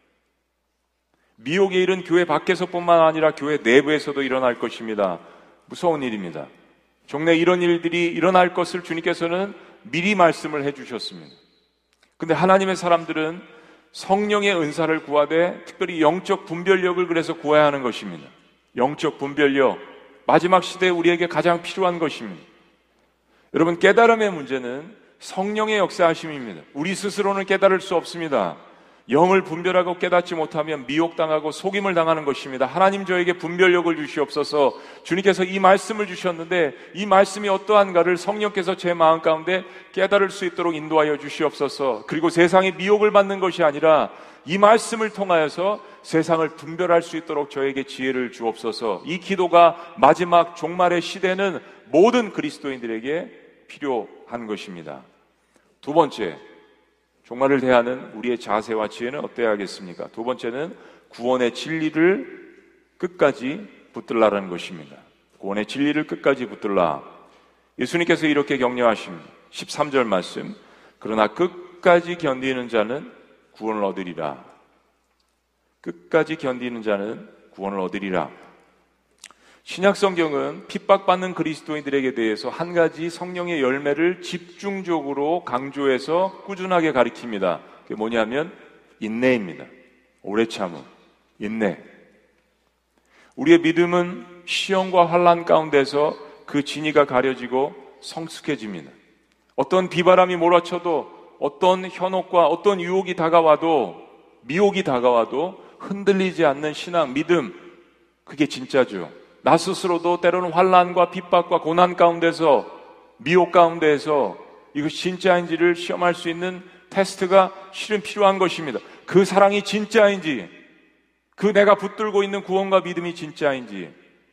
미혹의 일은 교회 밖에서뿐만 아니라 교회 내부에서도 일어날 것입니다. 무서운 일입니다. 종래 이런 일들이 일어날 것을 주님께서는 미리 말씀을 해주셨습니다. 근데 하나님의 사람들은 성령의 은사를 구하되 특별히 영적 분별력을 그래서 구해야 하는 것입니다. 영적 분별력, 마지막 시대에 우리에게 가장 필요한 것입니다. 여러분, 깨달음의 문제는 성령의 역사하심입니다. 우리 스스로는 깨달을 수 없습니다. 영을 분별하고 깨닫지 못하면 미혹당하고 속임을 당하는 것입니다. 하나님 저에게 분별력을 주시옵소서. 주님께서 이 말씀을 주셨는데 이 말씀이 어떠한가를 성령께서 제 마음 가운데 깨달을 수 있도록 인도하여 주시옵소서. 그리고 세상이 미혹을 받는 것이 아니라 이 말씀을 통하여서 세상을 분별할 수 있도록 저에게 지혜를 주옵소서. 이 기도가 마지막 종말의 시대는 모든 그리스도인들에게 필요한 것입니다. 두 번째, 종말을 대하는 우리의 자세와 지혜는 어때야 하겠습니까? 두 번째는 구원의 진리를 끝까지 붙들라라는 것입니다. 구원의 진리를 끝까지 붙들라. 예수님께서 이렇게 격려하십니다. 13절 말씀. 그러나 끝까지 견디는 자는 구원을 얻으리라. 끝까지 견디는 자는 구원을 얻으리라. 신약성경은 핍박받는 그리스도인들에게 대해서 한 가지 성령의 열매를 집중적으로 강조해서 꾸준하게 가리킵니다. 그게 뭐냐면 인내입니다. 오래 참음, 인내. 우리의 믿음은 시험과 환난 가운데서 그 진위가 가려지고 성숙해집니다. 어떤 비바람이 몰아쳐도 어떤 현혹과 어떤 유혹이 다가와도 미혹이 다가와도 흔들리지 않는 신앙, 믿음, 그게 진짜죠. 나 스스로도 때로는 환난과 핍박과 고난 가운데서 미혹 가운데에서 이것이 진짜인지를 시험할 수 있는 테스트가 실은 필요한 것입니다. 그 사랑이 진짜인지, 그 내가 붙들고 있는 구원과 믿음이 진짜인지.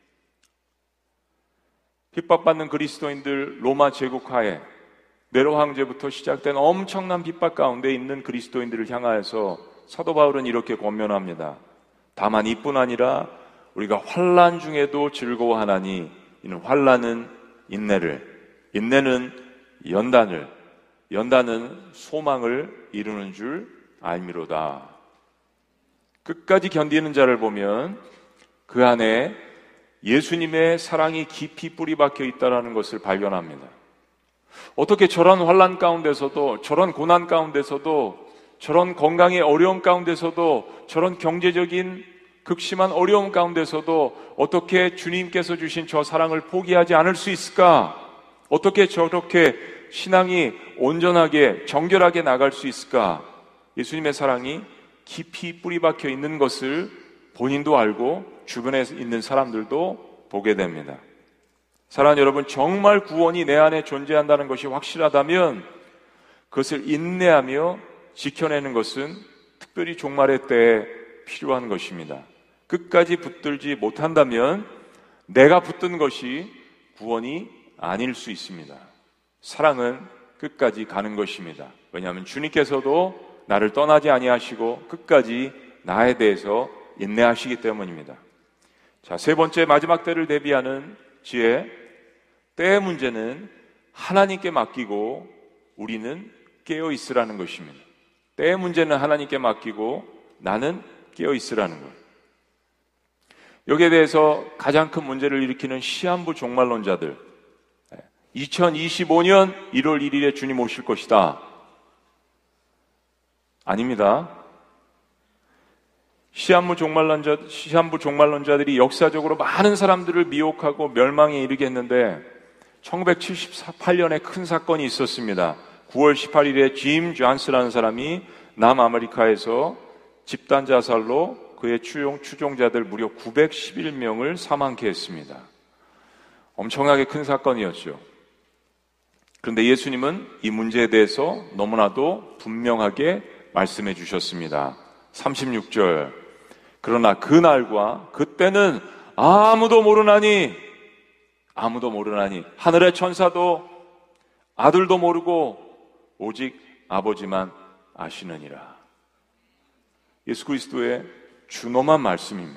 핍박받는 그리스도인들 로마 제국하에 네로 황제부터 시작된 엄청난 핍박 가운데 있는 그리스도인들을 향하여서 사도 바울은 이렇게 권면합니다. 다만 이뿐 아니라 우리가 환난 중에도 즐거워하나니 이는 환난은 인내를, 인내는 연단을, 연단은 소망을 이루는 줄 알미로다. 끝까지 견디는 자를 보면 그 안에 예수님의 사랑이 깊이 뿌리박혀 있다는 것을 발견합니다. 어떻게 저런 환난 가운데서도, 저런 고난 가운데서도, 저런 건강의 어려움 가운데서도, 저런 경제적인 극심한 어려움 가운데서도 어떻게 주님께서 주신 저 사랑을 포기하지 않을 수 있을까? 어떻게 저렇게 신앙이 온전하게 정결하게 나갈 수 있을까? 예수님의 사랑이 깊이 뿌리박혀 있는 것을 본인도 알고 주변에 있는 사람들도 보게 됩니다. 사랑하는 여러분, 정말 구원이 내 안에 존재한다는 것이 확실하다면 그것을 인내하며 지켜내는 것은 특별히 종말의 때에 필요한 것입니다. 끝까지 붙들지 못한다면 내가 붙든 것이 구원이 아닐 수 있습니다. 사랑은 끝까지 가는 것입니다. 왜냐하면 주님께서도 나를 떠나지 아니하시고 끝까지 나에 대해서 인내하시기 때문입니다. 자, 세 번째 마지막 때를 대비하는 지혜, 때의 문제는 하나님께 맡기고 우리는 깨어 있으라는 것입니다. 때의 문제는 하나님께 맡기고 나는 깨어 있으라는 것. 여기에 대해서 가장 큰 문제를 일으키는 시한부 종말론자들, 2025년 1월 1일에 주님 오실 것이다. 아닙니다. 시한부 종말론자들이 역사적으로 많은 사람들을 미혹하고 멸망에 이르게 했는데 1978년에 큰 사건이 있었습니다. 9월 18일에 짐 존스라는 사람이 남아메리카에서 집단 자살로 그의 추종자들 무려 911명을 사망케 했습니다. 엄청나게 큰 사건이었죠. 그런데 예수님은 이 문제에 대해서 너무나도 분명하게 말씀해 주셨습니다. 36절, 그러나 그날과 그때는 아무도 모르나니 하늘의 천사도 아들도 모르고 오직 아버지만 아시느니라. 예수 그리스도의 준엄한 말씀입니다.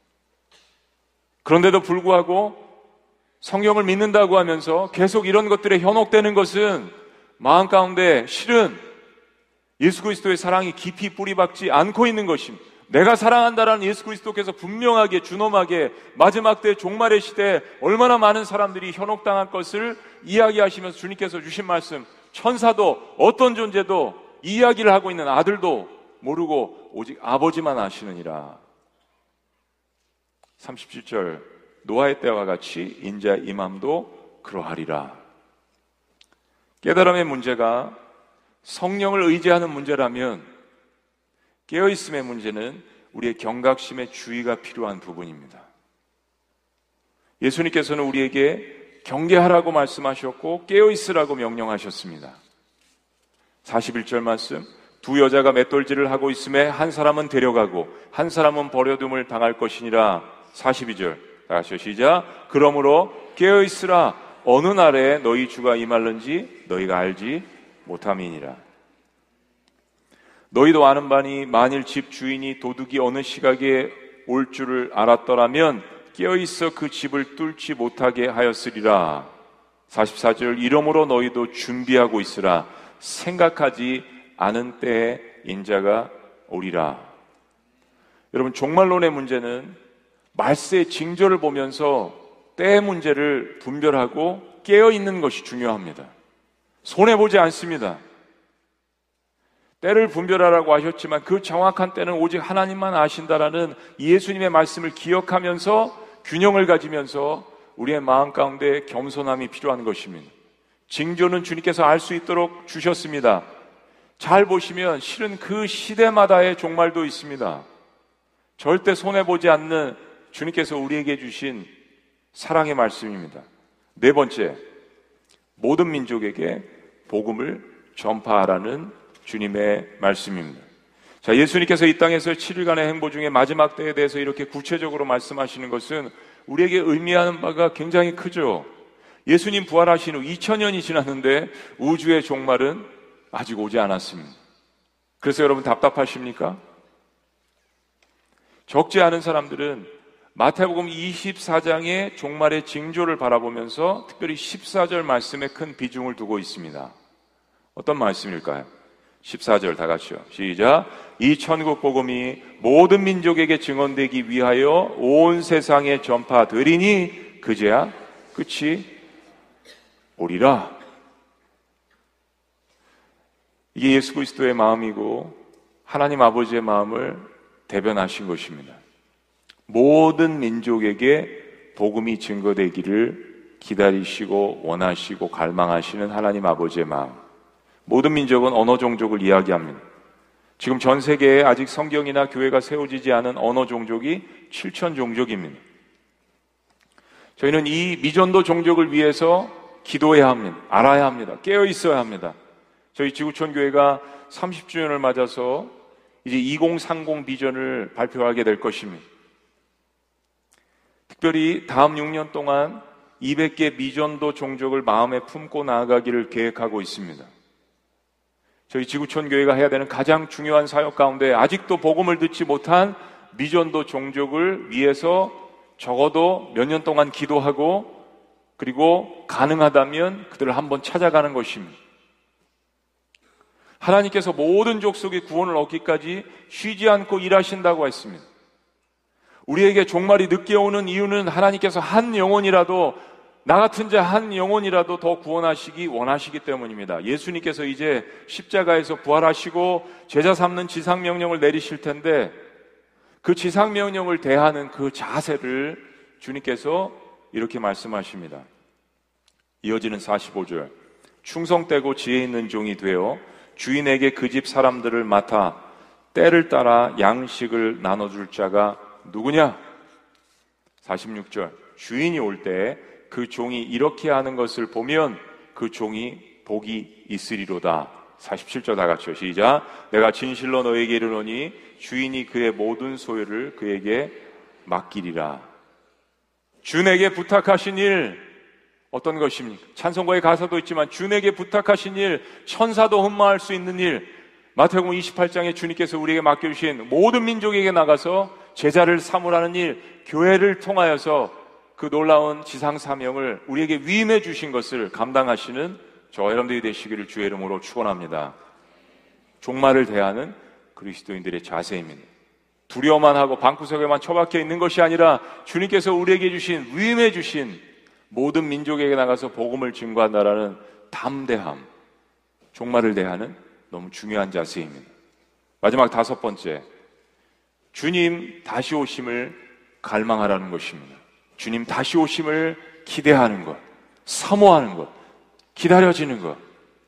그런데도 불구하고 성경을 믿는다고 하면서 계속 이런 것들에 현혹되는 것은 마음 가운데 실은 예수 그리스도의 사랑이 깊이 뿌리박지 않고 있는 것입니다. 내가 사랑한다라는 예수 그리스도께서 분명하게 준엄하게 마지막 때 종말의 시대에 얼마나 많은 사람들이 현혹당할 것을 이야기하시면서 주님께서 주신 말씀, 천사도 어떤 존재도 이 이야기를 하고 있는 아들도 모르고 오직 아버지만 아시느니라. 37절, 노아의 때와 같이 인자의 임함도 그러하리라. 깨달음의 문제가 성령을 의지하는 문제라면 깨어있음의 문제는 우리의 경각심의 주의가 필요한 부분입니다. 예수님께서는 우리에게 경계하라고 말씀하셨고 깨어있으라고 명령하셨습니다. 41절 말씀, 두 여자가 맷돌질을 하고 있음에 한 사람은 데려가고 한 사람은 버려둠을 당할 것이니라. 42절 다시 시작. 그러므로 깨어있으라. 어느 날에 너희 주가 임할는지 너희가 알지 못함이니라. 너희도 아는 바니 만일 집 주인이 도둑이 어느 시각에 올 줄을 알았더라면 깨어있어 그 집을 뚫지 못하게 하였으리라. 44절 이러므로 너희도 준비하고 있으라. 생각하지 않은 때에 인자가 오리라. 여러분, 종말론의 문제는 말세의 징조를 보면서 때의 문제를 분별하고 깨어있는 것이 중요합니다. 손해보지 않습니다. 때를 분별하라고 하셨지만 그 정확한 때는 오직 하나님만 아신다라는 예수님의 말씀을 기억하면서 균형을 가지면서 우리의 마음 가운데 겸손함이 필요한 것입니다. 징조는 주님께서 알 수 있도록 주셨습니다. 잘 보시면 실은 그 시대마다의 종말도 있습니다. 절대 손해보지 않는 주님께서 우리에게 주신 사랑의 말씀입니다. 네 번째, 모든 민족에게 복음을 전파하라는 주님의 말씀입니다. 자, 예수님께서 이 땅에서 7일간의 행보 중에 마지막 때에 대해서 이렇게 구체적으로 말씀하시는 것은 우리에게 의미하는 바가 굉장히 크죠. 예수님 부활하신 후 2000년이 지났는데 우주의 종말은 아직 오지 않았습니다. 그래서 여러분 답답하십니까? 적지 않은 사람들은 마태복음 24장의 종말의 징조를 바라보면서 특별히 14절 말씀에 큰 비중을 두고 있습니다. 어떤 말씀일까요? 14절 다 같이요. 시작. 이 천국 복음이 모든 민족에게 증언되기 위하여 온 세상에 전파되리니 그제야 끝이 오리라. 이게 예수 그리스도의 마음이고 하나님 아버지의 마음을 대변하신 것입니다. 모든 민족에게 복음이 증거되기를 기다리시고 원하시고 갈망하시는 하나님 아버지의 마음. 모든 민족은 언어 종족을 이야기합니다. 지금 전 세계에 아직 성경이나 교회가 세워지지 않은 언어 종족이 7천 종족입니다. 저희는 이 미전도 종족을 위해서 기도해야 합니다. 알아야 합니다. 깨어 있어야 합니다. 저희 지구촌 교회가 30주년을 맞아서 이제 2030 비전을 발표하게 될 것입니다. 특별히 다음 6년 동안 200개 미전도 종족을 마음에 품고 나아가기를 계획하고 있습니다. 저희 지구촌 교회가 해야 되는 가장 중요한 사역 가운데 아직도 복음을 듣지 못한 미전도 종족을 위해서 적어도 몇 년 동안 기도하고 그리고 가능하다면 그들을 한번 찾아가는 것입니다. 하나님께서 모든 족속이 구원을 얻기까지 쉬지 않고 일하신다고 했습니다. 우리에게 종말이 늦게 오는 이유는 하나님께서 한 영혼이라도, 나 같은 자 한 영혼이라도 더 구원하시기 원하시기 때문입니다. 예수님께서 이제 십자가에서 부활하시고 제자 삼는 지상명령을 내리실 텐데, 그 지상명령을 대하는 그 자세를 주님께서 이렇게 말씀하십니다. 이어지는 45절. 충성되고 지혜 있는 종이 되어 주인에게 그 집 사람들을 맡아 때를 따라 양식을 나눠줄 자가 누구냐? 46절. 주인이 올 때 그 종이 이렇게 하는 것을 보면 그 종이 복이 있으리로다. 47절 다 같이요. 시작. 내가 진실로 너에게 이르노니 주인이 그의 모든 소유를 그에게 맡기리라. 주인에게 부탁하신 일 어떤 것입니까? 찬송가의 가사도 있지만 주인에게 부탁하신 일, 천사도 흠모할 수 있는 일, 마태복음 28장에 주님께서 우리에게 맡겨주신 모든 민족에게 나가서 제자를 삼으라는 일, 교회를 통하여서 그 놀라운 지상 사명을 우리에게 위임해 주신 것을 감당하시는 저와 여러분들이 되시기를 주의 이름으로 축원합니다. 종말을 대하는 그리스도인들의 자세입니다. 두려워만 하고 방구석에만 처박혀 있는 것이 아니라 주님께서 우리에게 주신, 위임해 주신 모든 민족에게 나가서 복음을 증거한다라는 담대함, 종말을 대하는 너무 중요한 자세입니다. 마지막 5번째, 주님 다시 오심을 갈망하라는 것입니다. 주님 다시 오심을 기대하는 것, 사모하는 것, 기다려지는 것.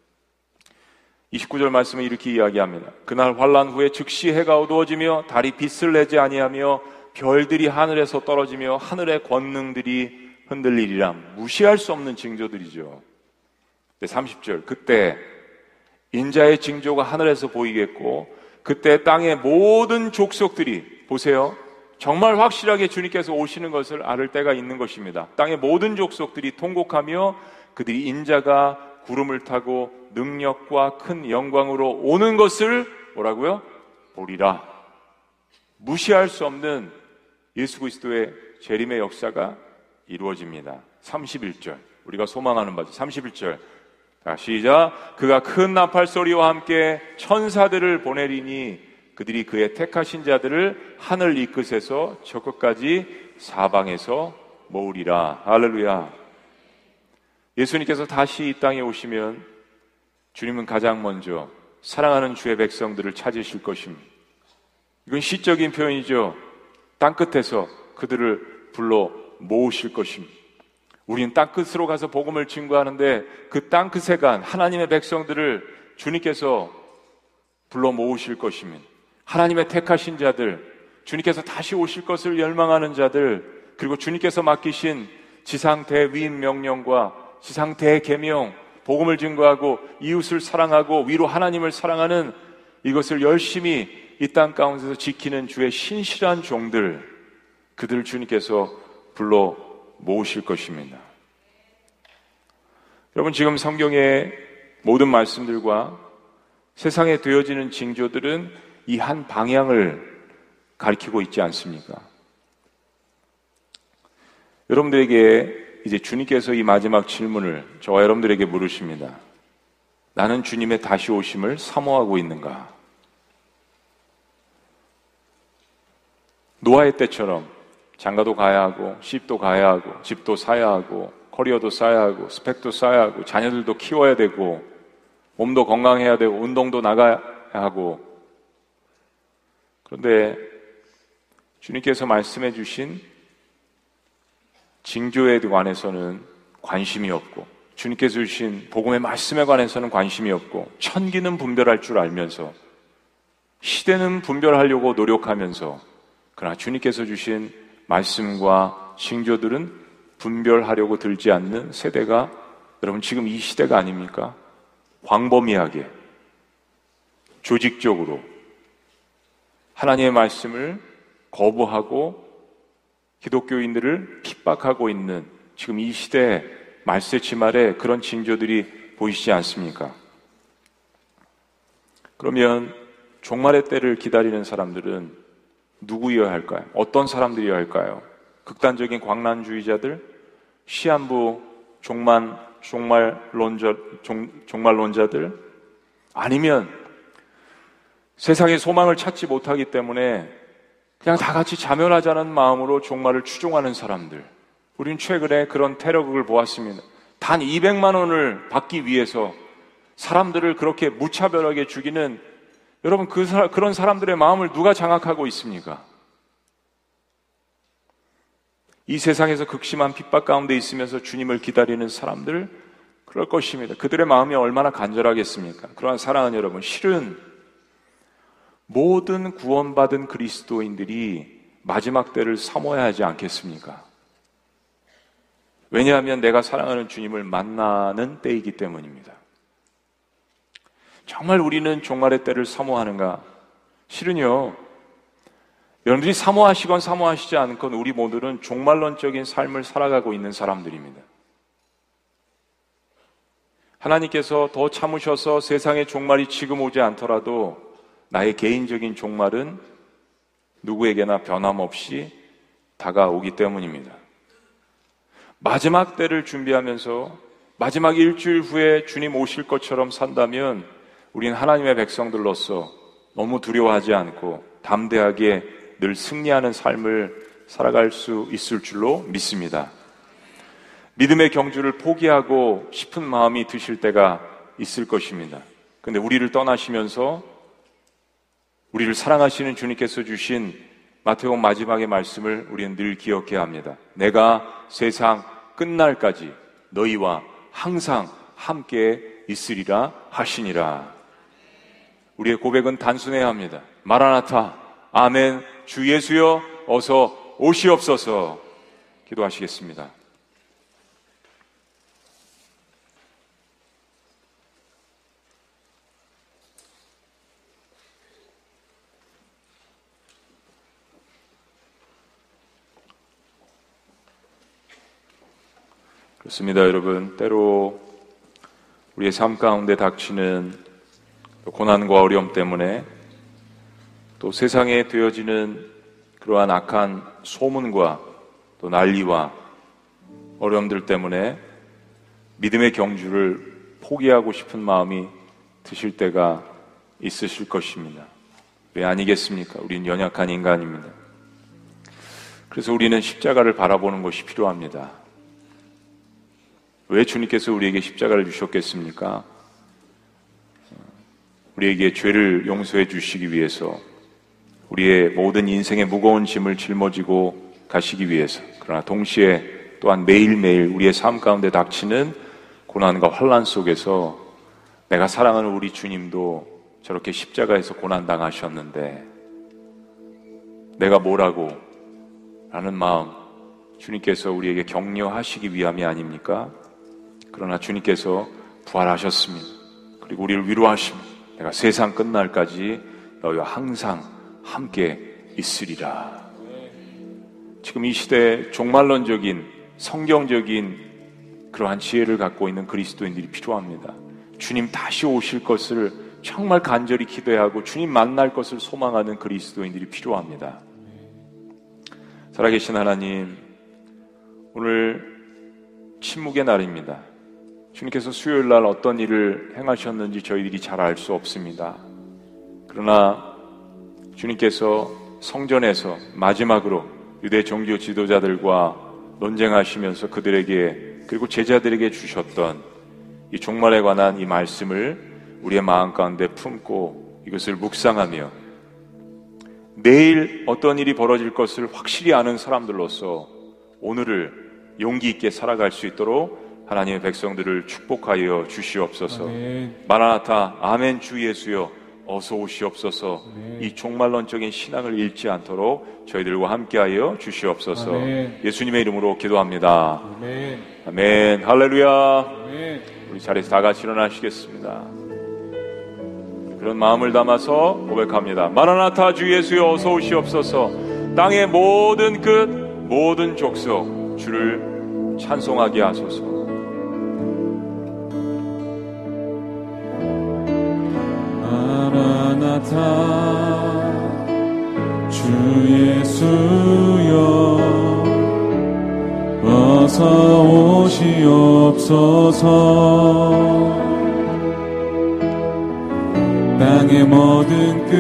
29절 말씀은 이렇게 이야기합니다. 그날 환난 후에 즉시 해가 어두워지며 달이 빛을 내지 아니하며 별들이 하늘에서 떨어지며 하늘의 권능들이 흔들리리라. 무시할 수 없는 징조들이죠. 30절. 그때 인자의 징조가 하늘에서 보이겠고 그때 땅의 모든 족속들이, 보세요, 정말 확실하게 주님께서 오시는 것을 알 때가 있는 것입니다. 땅의 모든 족속들이 통곡하며 그들이 인자가 구름을 타고 능력과 큰 영광으로 오는 것을 뭐라고요? 보리라. 무시할 수 없는 예수 그리스도의 재림의 역사가 이루어집니다. 31절. 우리가 소망하는 바지. 31절. 자, 시작. 그가 큰 나팔 소리와 함께 천사들을 보내리니 그들이 그의 택하신 자들을 하늘 이 끝에서 저 끝까지 사방에서 모으리라. 할렐루야. 예수님께서 다시 이 땅에 오시면 주님은 가장 먼저 사랑하는 주의 백성들을 찾으실 것입니다. 이건 시적인 표현이죠. 땅끝에서 그들을 불러 모으실 것입니다. 우리는 땅끝으로 가서 복음을 증거하는데 그 땅끝에 간 하나님의 백성들을 주님께서 불러 모으실 것입니다. 하나님의 택하신 자들, 주님께서 다시 오실 것을 열망하는 자들, 그리고 주님께서 맡기신 지상 대위임 명령과 지상 대계명, 복음을 증거하고 이웃을 사랑하고 위로 하나님을 사랑하는 이것을 열심히 이 땅 가운데서 지키는 주의 신실한 종들, 그들을 주님께서 불러 모으실 것입니다. 여러분, 지금 성경의 모든 말씀들과 세상에 되어지는 징조들은 이 한 방향을 가리키고 있지 않습니까? 여러분들에게 이제 주님께서 이 마지막 질문을 저와 여러분들에게 물으십니다. 나는 주님의 다시 오심을 사모하고 있는가? 노아의 때처럼 장가도 가야 하고 시집도 가야 하고 집도 사야 하고 커리어도 쌓아야 하고 스펙도 쌓아야 하고 자녀들도 키워야 되고 몸도 건강해야 되고 운동도 나가야 하고, 그런데 주님께서 말씀해 주신 징조에 관해서는 관심이 없고 주님께서 주신 복음의 말씀에 관해서는 관심이 없고 천기는 분별할 줄 알면서 시대는 분별하려고 노력하면서, 그러나 주님께서 주신 말씀과 징조들은 분별하려고 들지 않는 세대가 여러분 지금 이 시대가 아닙니까? 광범위하게 조직적으로 하나님의 말씀을 거부하고 기독교인들을 핍박하고 있는 지금 이 시대의 말세지말에 그런 징조들이 보이시지 않습니까? 그러면 종말의 때를 기다리는 사람들은 누구여야 할까요? 어떤 사람들이어야 할까요? 극단적인 광란주의자들, 시한부 종말론자들, 아니면 세상의 소망을 찾지 못하기 때문에 그냥 다 같이 자멸하자는 마음으로 종말을 추종하는 사람들. 우린 최근에 그런 테러극을 보았습니다. 단 200만 원을 받기 위해서 사람들을 그렇게 무차별하게 죽이는, 여러분, 그런 사람들의 마음을 누가 장악하고 있습니까? 이 세상에서 극심한 핍박 가운데 있으면서 주님을 기다리는 사람들, 그럴 것입니다. 그들의 마음이 얼마나 간절하겠습니까? 그러나 사랑하는 여러분, 실은 모든 구원받은 그리스도인들이 마지막 때를 사모해야 하지 않겠습니까? 왜냐하면 내가 사랑하는 주님을 만나는 때이기 때문입니다. 정말 우리는 종말의 때를 사모하는가? 실은요, 여러분들이 사모하시건 사모하시지 않건 우리 모두는 종말론적인 삶을 살아가고 있는 사람들입니다. 하나님께서 더 참으셔서 세상의 종말이 지금 오지 않더라도 나의 개인적인 종말은 누구에게나 변함없이 다가오기 때문입니다. 마지막 때를 준비하면서 마지막 일주일 후에 주님 오실 것처럼 산다면 우리는 하나님의 백성들로서 너무 두려워하지 않고 담대하게 늘 승리하는 삶을 살아갈 수 있을 줄로 믿습니다. 믿음의 경주를 포기하고 싶은 마음이 드실 때가 있을 것입니다. 그런데 우리를 떠나시면서 우리를 사랑하시는 주님께서 주신 마태복음 마지막의 말씀을 우리는 늘 기억해야 합니다. 내가 세상 끝날까지 너희와 항상 함께 있으리라 하시니라. 우리의 고백은 단순해야 합니다. 마라나타, 아멘, 주 예수여 어서 오시옵소서. 기도하시겠습니다. 그렇습니다, 여러분. 때로 우리의 삶 가운데 닥치는 고난과 어려움 때문에 또 세상에 되어지는 그러한 악한 소문과 또 난리와 어려움들 때문에 믿음의 경주를 포기하고 싶은 마음이 드실 때가 있으실 것입니다. 왜 아니겠습니까? 우리는 연약한 인간입니다. 그래서 우리는 십자가를 바라보는 것이 필요합니다. 왜 주님께서 우리에게 십자가를 주셨겠습니까? 우리에게 죄를 용서해 주시기 위해서, 우리의 모든 인생의 무거운 짐을 짊어지고 가시기 위해서, 그러나 동시에 또한 매일매일 우리의 삶 가운데 닥치는 고난과 환난 속에서 내가 사랑하는 우리 주님도 저렇게 십자가에서 고난당하셨는데 내가 뭐라고? 라는 마음, 주님께서 우리에게 격려하시기 위함이 아닙니까? 그러나 주님께서 부활하셨습니다. 그리고 우리를 위로하십니다. 내가 세상 끝날까지 너희와 항상 함께 있으리라. 지금 이 시대에 종말론적인 성경적인 그러한 지혜를 갖고 있는 그리스도인들이 필요합니다. 주님 다시 오실 것을 정말 간절히 기대하고 주님 만날 것을 소망하는 그리스도인들이 필요합니다. 살아계신 하나님, 오늘 침묵의 날입니다. 주님께서 수요일 날 어떤 일을 행하셨는지 저희들이 잘 알 수 없습니다. 그러나 주님께서 성전에서 마지막으로 유대 종교 지도자들과 논쟁하시면서 그들에게 그리고 제자들에게 주셨던 이 종말에 관한 이 말씀을 우리의 마음 가운데 품고 이것을 묵상하며 내일 어떤 일이 벌어질 것을 확실히 아는 사람들로서 오늘을 용기 있게 살아갈 수 있도록 하나님의 백성들을 축복하여 주시옵소서. 아멘. 마라나타, 아멘, 주 예수여 어서 오시옵소서. 아멘. 이 종말론적인 신앙을 잃지 않도록 저희들과 함께하여 주시옵소서. 아멘. 예수님의 이름으로 기도합니다. 아멘. 아멘. 할렐루야. 아멘. 우리 자리에서 다 같이 일어나시겠습니다. 그런 마음을 담아서 고백합니다. 마라나타, 주 예수여 어서 오시옵소서. 땅의 모든 끝, 모든 족속 주를 찬송하게 하소서. 마라나타, 주 예수여 어서 오시옵소서. 땅의 모든 끝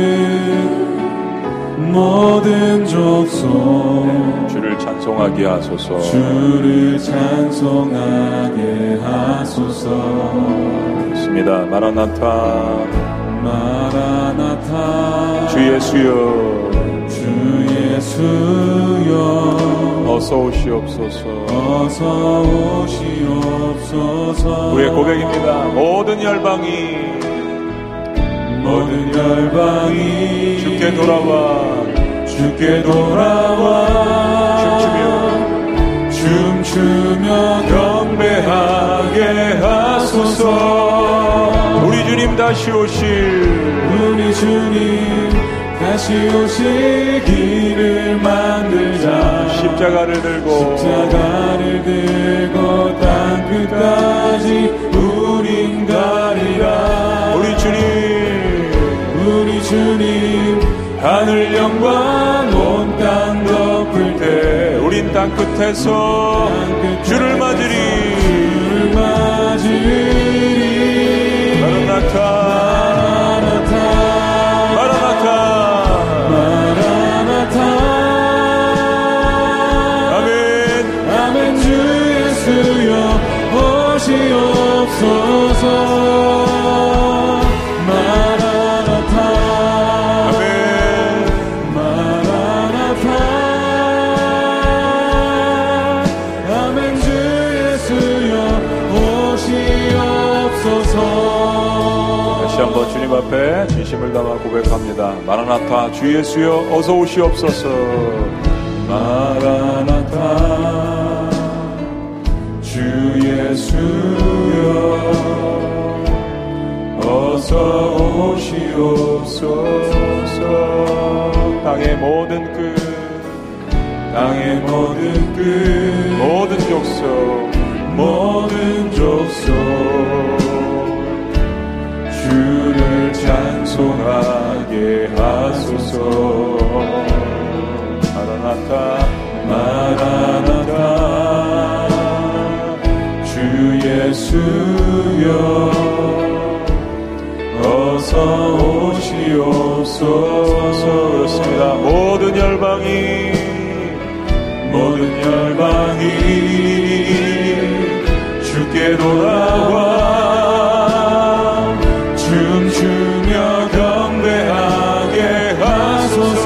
모든 족속 주를 찬송하게 하소서. 주를 찬송하게 하소서. 있습니다. 마라나타 마라나타 주 예수여 주 예수여 어서 오시옵소서. 어서 오시옵소서. 우리의 고백입니다. 모든 열방이 주께 돌아와 춤추며 경배하게 하소서. 우리 주님 다시 오시기를 만들자. 십자가를 들고 땅 끝까지 우린 가리라. 우리 주님 하늘 영광 온 땅 덮을 때 우린 땅 끝에서 주를 맞으리. 마라나타 아멘 주 예수여 오시옵소서. 다시 한번 주님 앞에 진심을 담아 고백합니다. 마라나타 주 예수여 어서 오시옵소서. 마라나타 주 예수여 어서 오시옵소서. 땅의 모든 끝 모든 족속 주를 찬송하게 하소서. 마라나타 주 예수여 어서 오시옵소서. 그렇습니다. 모든 열방이 주께 돌아와 춤추며 경배하게 하소서.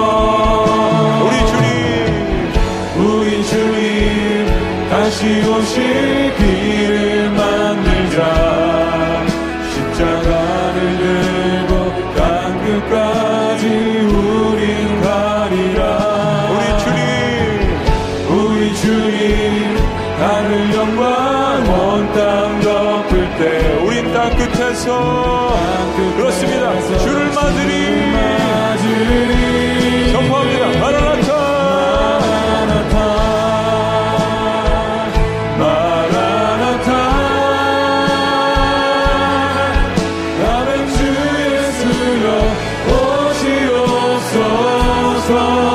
우리 주님 다시 오시기를 만들자. 십자가를 들고 땅 끝까지 우린 가리라. 우리 주님 하늘 영광 온 땅 덮을 때 우린 땅 끝에서 그렇습니다. 주를 맞으리. 선포합니다. 마라나타 아멘. 주 예수여 오시옵소서.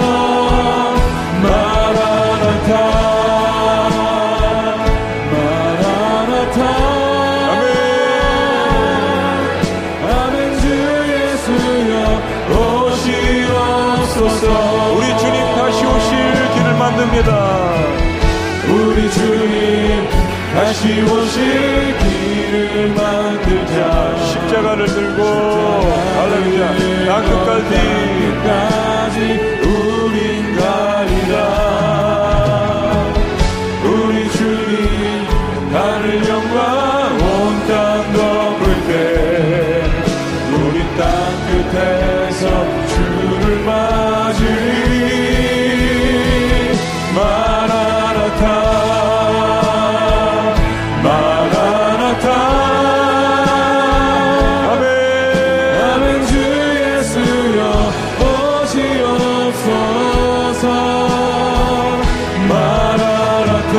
우리 주님 다시 오실 길을 만듭니다. 우리 주님 다시 오실 길을 만들자. 십자가를 들고 할렐루야 땅 끝까지 우린 가리라. 우리 주님 하늘 영광 온 땅 덮을 때 우리 땅 끝에서 주를 맞으리. 마라나타 아멘 주 예수여 오시옵소서. 마라나타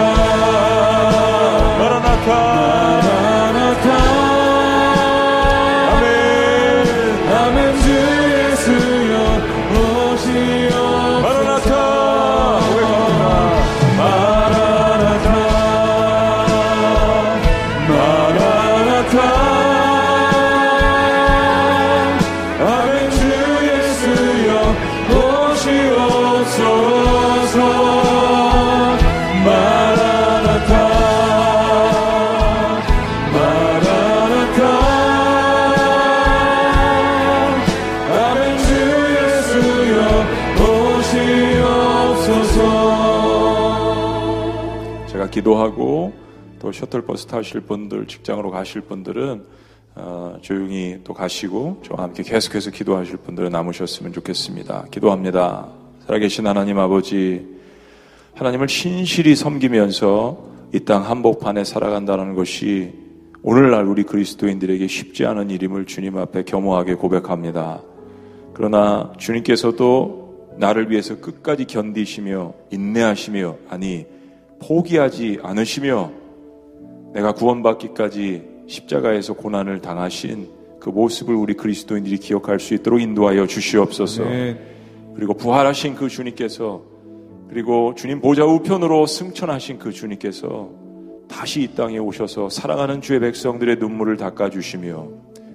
아멘 주 예수여 오시옵소서. 마라나타 고백합니다. 기도하고 또 셔틀버스 타실 분들, 직장으로 가실 분들은 조용히 또 가시고 저와 함께 계속해서 기도하실 분들은 남으셨으면 좋겠습니다. 기도합니다. 살아계신 하나님 아버지, 하나님을 신실히 섬기면서 이 땅 한복판에 살아간다는 것이 오늘날 우리 그리스도인들에게 쉽지 않은 일임을 주님 앞에 겸허하게 고백합니다. 그러나 주님께서도 나를 위해서 끝까지 견디시며 인내하시며, 아니 포기하지 않으시며 내가 구원받기까지 십자가에서 고난을 당하신 그 모습을 우리 그리스도인들이 기억할 수 있도록 인도하여 주시옵소서. 그리고 부활하신 그 주님께서, 그리고 주님 보좌 우편으로 승천하신 그 주님께서 다시 이 땅에 오셔서 사랑하는 주의 백성들의 눈물을 닦아주시며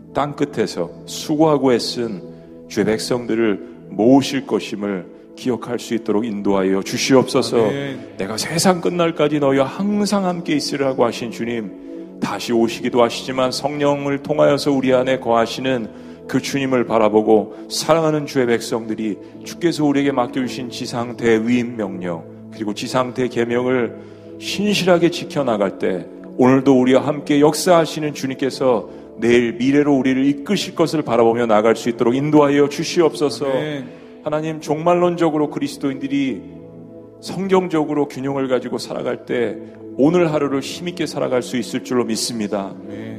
땅끝에서 수고하고 애쓴 주의 백성들을 모으실 것임을 기억할 수 있도록 인도하여 주시옵소서. 내가 세상 끝날까지 너희와 항상 함께 있으라고 하신 주님, 다시 오시기도 하시지만 성령을 통하여서 우리 안에 거하시는 그 주님을 바라보고 사랑하는 주의 백성들이 주께서 우리에게 맡겨주신 지상 대위임 명령, 그리고 지상 대계명을 신실하게 지켜나갈 때 오늘도 우리와 함께 역사하시는 주님께서 내일 미래로 우리를 이끄실 것을 바라보며 나갈 수 있도록 인도하여 주시옵소서. 하나님, 종말론적으로 그리스도인들이 성경적으로 균형을 가지고 살아갈 때 오늘 하루를 힘있게 살아갈 수 있을 줄로 믿습니다.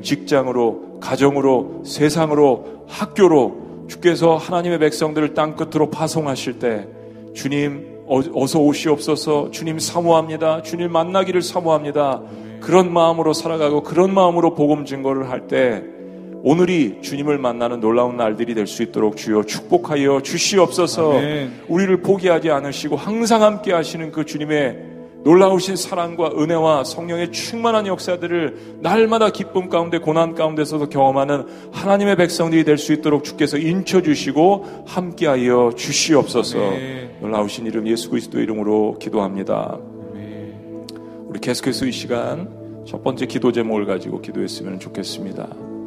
직장으로, 가정으로, 세상으로, 학교로 주께서 하나님의 백성들을 땅끝으로 파송하실 때 주님 어서 오시옵소서. 주님 사모합니다. 주님 만나기를 사모합니다. 그런 마음으로 살아가고 그런 마음으로 복음 증거를 할 때 오늘이 주님을 만나는 놀라운 날들이 될 수 있도록 주여 축복하여 주시옵소서. 아멘. 우리를 포기하지 않으시고 항상 함께 하시는 그 주님의 놀라우신 사랑과 은혜와 성령의 충만한 역사들을 날마다 기쁨 가운데 고난 가운데서도 경험하는 하나님의 백성들이 될 수 있도록 주께서 인쳐주시고 함께하여 주시옵소서. 아멘. 놀라우신 이름 예수 그리스도의 이름으로 기도합니다. 아멘. 우리 계속해서 이 시간 첫 번째 기도 제목을 가지고 기도했으면 좋겠습니다.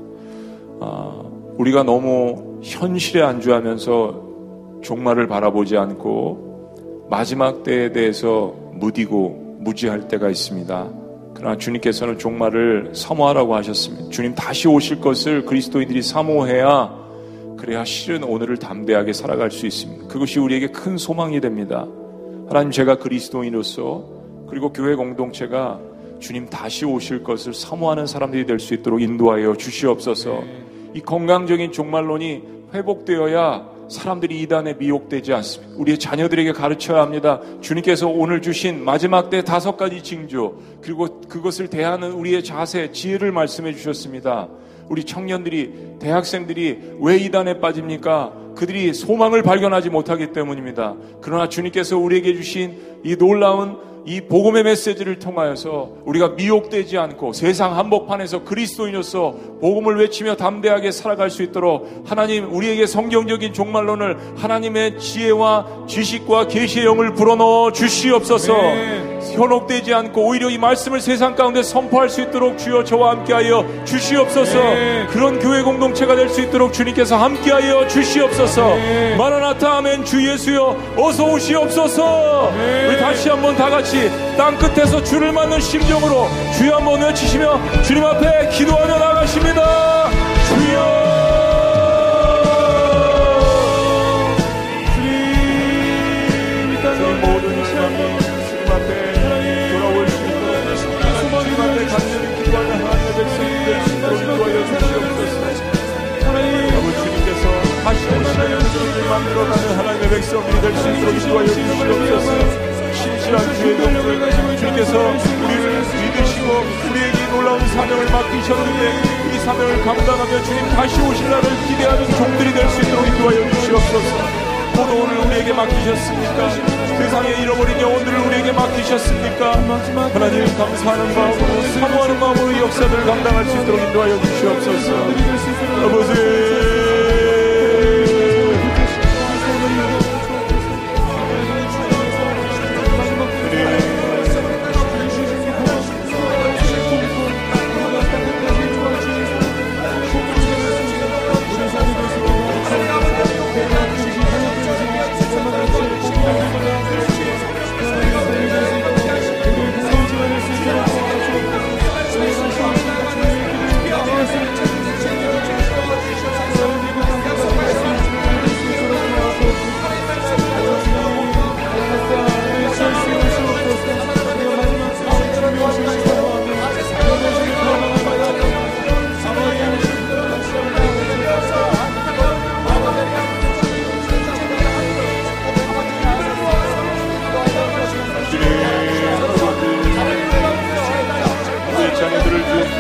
우리가 너무 현실에 안주하면서 종말을 바라보지 않고 마지막 때에 대해서 무디고 무지할 때가 있습니다. 그러나 주님께서는 종말을 사모하라고 하셨습니다. 주님 다시 오실 것을 그리스도인들이 사모해야, 그래야 실은 오늘을 담대하게 살아갈 수 있습니다. 그것이 우리에게 큰 소망이 됩니다. 하나님, 제가 그리스도인으로서 그리고 교회 공동체가 주님 다시 오실 것을 사모하는 사람들이 될 수 있도록 인도하여 주시옵소서. 이 건강적인 종말론이 회복되어야 사람들이 이단에 미혹되지 않습니다. 우리의 자녀들에게 가르쳐야 합니다. 주님께서 오늘 주신 마지막 때 5가지 징조, 그리고 그것을 대하는 우리의 자세, 지혜를 말씀해 주셨습니다. 우리 청년들이, 대학생들이 왜 이단에 빠집니까? 그들이 소망을 발견하지 못하기 때문입니다. 그러나 주님께서 우리에게 주신 이 놀라운 이 복음의 메시지를 통하여서 우리가 미혹되지 않고 세상 한복판에서 그리스도인으로서 복음을 외치며 담대하게 살아갈 수 있도록 하나님, 우리에게 성경적인 종말론을 하나님의 지혜와 지식과 계시의 영을 불어넣어 주시옵소서. 현혹되지 않고 오히려 이 말씀을 세상 가운데 선포할 수 있도록 주여 저와 함께하여 주시옵소서. 그런 교회 공동체가 될 수 있도록 주님께서 함께하여 주시옵소서. 마라나타 아멘. 주 예수여 어서 오시옵소서. 우리 다시 한번 다 같이 땅끝에서 주를 맞는 심정으로 주여 한번 외치시며 주님 앞에 기도하며 나가십니다. 주여, 주님 모든 시간이 주님 앞에 돌아올 수 있도록 주님 앞에 간절히 기도하는 하나님의 백성이 될 수 있도록 인도하여 주시옵소서. 아버지, 주님께서 다시 오시는 주님을 만들어가는 하나님의 백성들이 될 수 있도록 인도하여 주시옵소서. 신실한 주의 종들, 주님께서 우리를 믿으시고 우리에게 놀라운 사명을 맡기셨는데 이 사명을 감당하며 주님 다시 오실 날을 기대하는 종들이 될 수 있도록 인도하여 주시옵소서. 모두 오늘 우리에게 맡기셨습니까? 세상에 잃어버린 영혼들을 우리에게 맡기셨습니까? 하나님, 감사하는 마음으로, 사모하는 마음으로 이 역사들을 감당할 수 있도록 인도하여 주시옵소서. 아버지,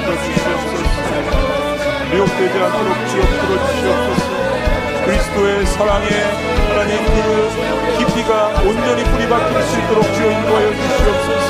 주시옵소서. 미혹되지 않도록 주여 풀어주시옵소서. 그리스도의 사랑에 하나님 그 깊이가 온전히 뿌리 박힐 수 있도록 주여 인도하여 주시옵소서.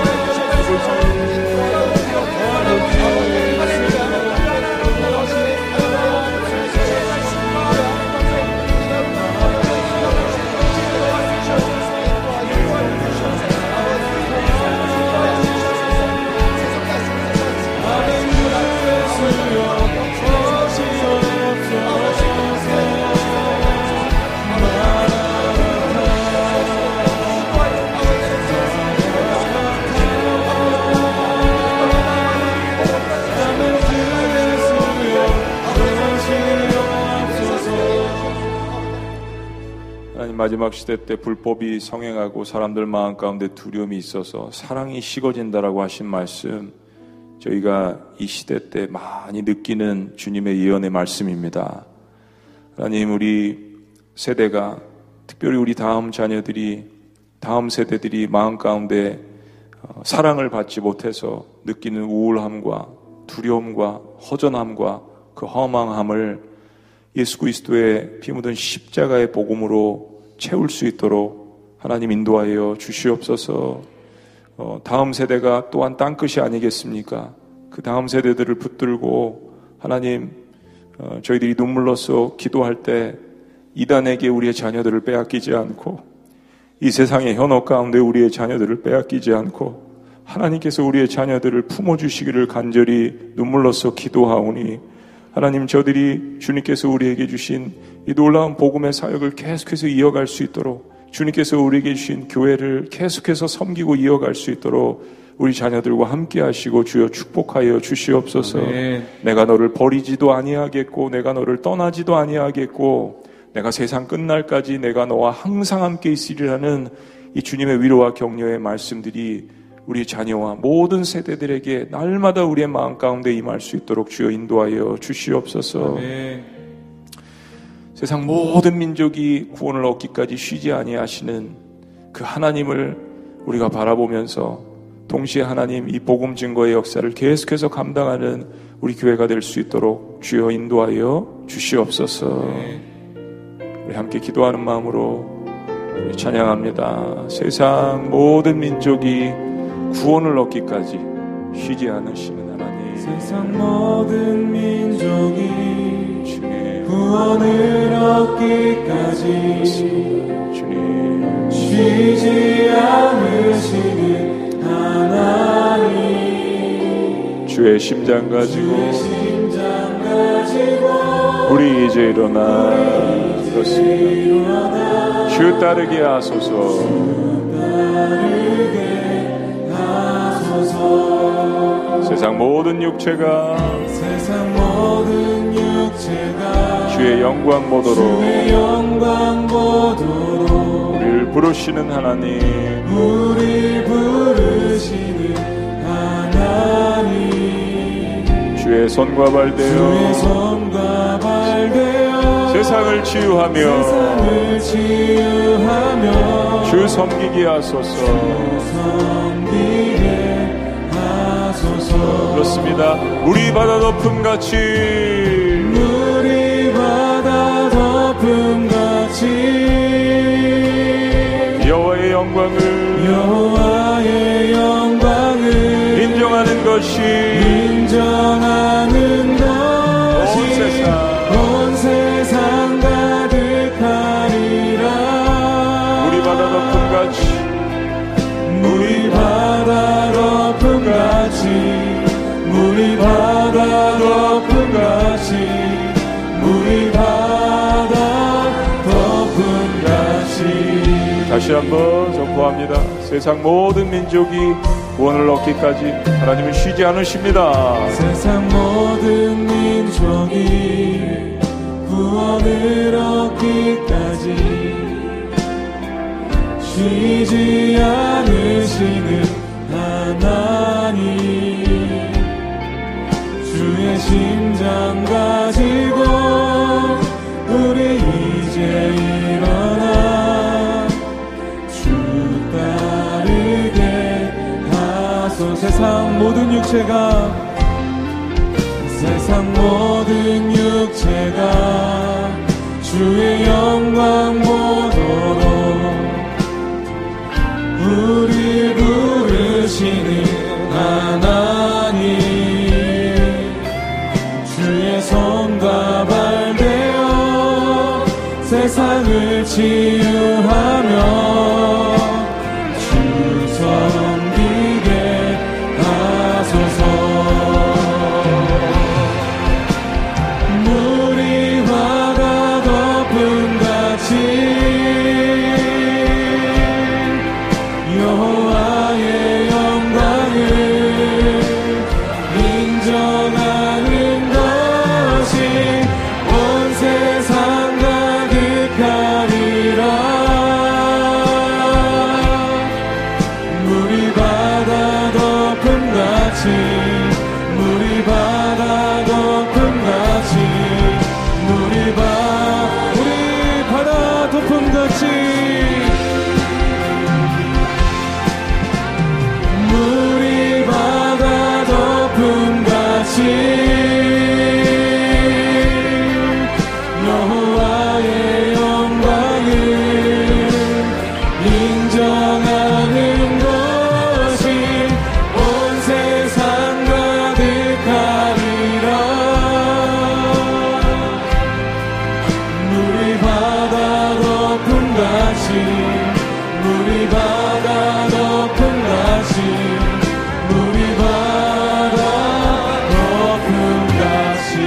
마지막 시대 때 불법이 성행하고 사람들 마음 가운데 두려움이 있어서 사랑이 식어진다라고 하신 말씀, 저희가 이 시대 때 많이 느끼는 주님의 예언의 말씀입니다. 하나님, 우리 세대가, 특별히 우리 다음 자녀들이, 다음 세대들이 마음 가운데 사랑을 받지 못해서 느끼는 우울함과 두려움과 허전함과 그 허망함을 예수 그리스도의 피 묻은 십자가의 복음으로 채울 수 있도록 하나님 인도하여 주시옵소서. 다음 세대가 또한 땅끝이 아니겠습니까? 그 다음 세대들을 붙들고 하나님, 저희들이 눈물로써 기도할 때 이단에게 우리의 자녀들을 빼앗기지 않고, 이 세상의 현혹 가운데 우리의 자녀들을 빼앗기지 않고 하나님께서 우리의 자녀들을 품어주시기를 간절히 눈물로써 기도하오니, 하나님, 저들이 주님께서 우리에게 주신 이 놀라운 복음의 사역을 계속해서 이어갈 수 있도록, 주님께서 우리에게 주신 교회를 계속해서 섬기고 이어갈 수 있도록 우리 자녀들과 함께 하시고 주여 축복하여 주시옵소서. 아멘. 내가 너를 버리지도 아니하겠고 내가 너를 떠나지도 아니하겠고 내가 세상 끝날까지 내가 너와 항상 함께 있으리라는 이 주님의 위로와 격려의 말씀들이 우리 자녀와 모든 세대들에게 날마다 우리의 마음 가운데 임할 수 있도록 주여 인도하여 주시옵소서. 아멘. 세상 모든 민족이 구원을 얻기까지 쉬지 아니하시는 그 하나님을 우리가 바라보면서 동시에 하나님 이 복음 증거의 역사를 계속해서 감당하는 우리 교회가 될 수 있도록 주여 인도하여 주시옵소서. 아멘. 우리 함께 기도하는 마음으로 찬양합니다. 세상 모든 민족이 구원을 얻기까지 쉬지 않으시는 하나님, 세상 모든 민족이 주님 구원을 얻기까지 주님 쉬지 않으시는 하나님, 주의 심장 가지고 우리 이제 일어나 그렇습니다. 주 따르게 하소서. 세상 모든 육체가 주의 영광 보도록 우리를 부르시는 하나님, 주의 손과 발 되어 세상을 치유하며 주 섬기게 하소서. 그렇습니다. 물이 바다 덮음같이 여호와의 영광을 인정하는 것이 온 세상 가득하리라. 물이 바다 덮음같이 물이 바다 덮음같이 물이 바다 덮음같이 물이 바다 덮음같이. 다시 한번 선포합니다. 세상 모든 민족이 구원을 얻기까지 하나님은 쉬지 않으십니다. 세상 모든 민족이 구원을 얻기까지 쉬지 않으시는 하나님, 주의 심장 가지고 우리 이제 일어나 주 따르게 하소서. 세상 모든 육체가 세상 모든 육체가 주의 영광 보도록 우리 부르시는 하나님, 주의 손과 발 되어 세상을 치유하며 주 섬기게 하소서. 물이 화가 덮음같이 여호와의 영광을 인정하는 것이 온 세상 가득하리라. 물이 바다 덮음같이, 물이 바다 덮음같이, 물이 바다 덮음같이, 물이 바다 덮음같이 여호와의 영광을 인정하는 것이 온 세상 가득하리라. 물이 바다 덮음같이, 물이 바다 덮음같이, 물이 바다 덮음같이.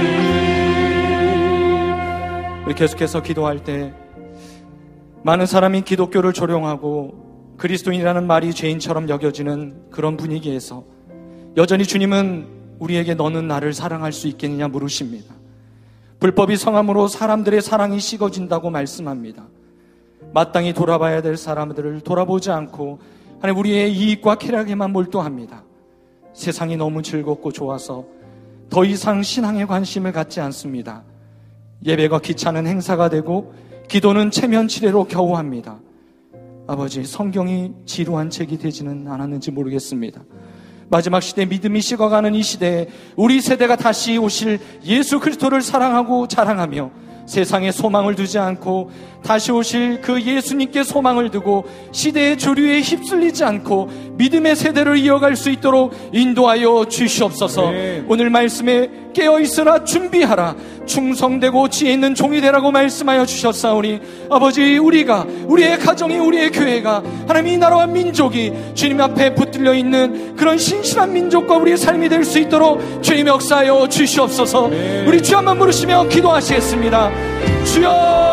우리 계속해서 기도할 때 많은 사람이 기독교를 조롱하고 그리스도인이라는 말이 죄인처럼 여겨지는 그런 분위기에서 여전히 주님은 우리에게 너는 나를 사랑할 수 있겠느냐 물으십니다. 불법이 성함으로 사람들의 사랑이 식어진다고 말씀합니다. 마땅히 돌아봐야 될 사람들을 돌아보지 않고 하나님 우리의 이익과 쾌락에만 몰두합니다. 세상이 너무 즐겁고 좋아서 더 이상 신앙에 관심을 갖지 않습니다. 예배가 귀찮은 행사가 되고 기도는 체면치레로 겨우 합니다. 아버지, 성경이 지루한 책이 되지는 않았는지 모르겠습니다. 마지막 시대 믿음이 식어가는 이 시대에 우리 세대가 다시 오실 예수 그리스도를 사랑하고 자랑하며 세상에 소망을 두지 않고 다시 오실 그 예수님께 소망을 두고 시대의 조류에 휩쓸리지 않고 믿음의 세대를 이어갈 수 있도록 인도하여 주시옵소서. 네. 오늘 말씀에 깨어있으나 준비하라, 충성되고 지혜 있는 종이 되라고 말씀하여 주셨사오니 아버지, 우리가, 우리의 가정이, 우리의 교회가 하나님 이 나라와 민족이 주님 앞에 붙들려 있는 그런 신실한 민족과 우리의 삶이 될 수 있도록 주님 역사하여 주시옵소서. 네. 우리 주 한번 부르시며 기도하시겠습니다. 주여,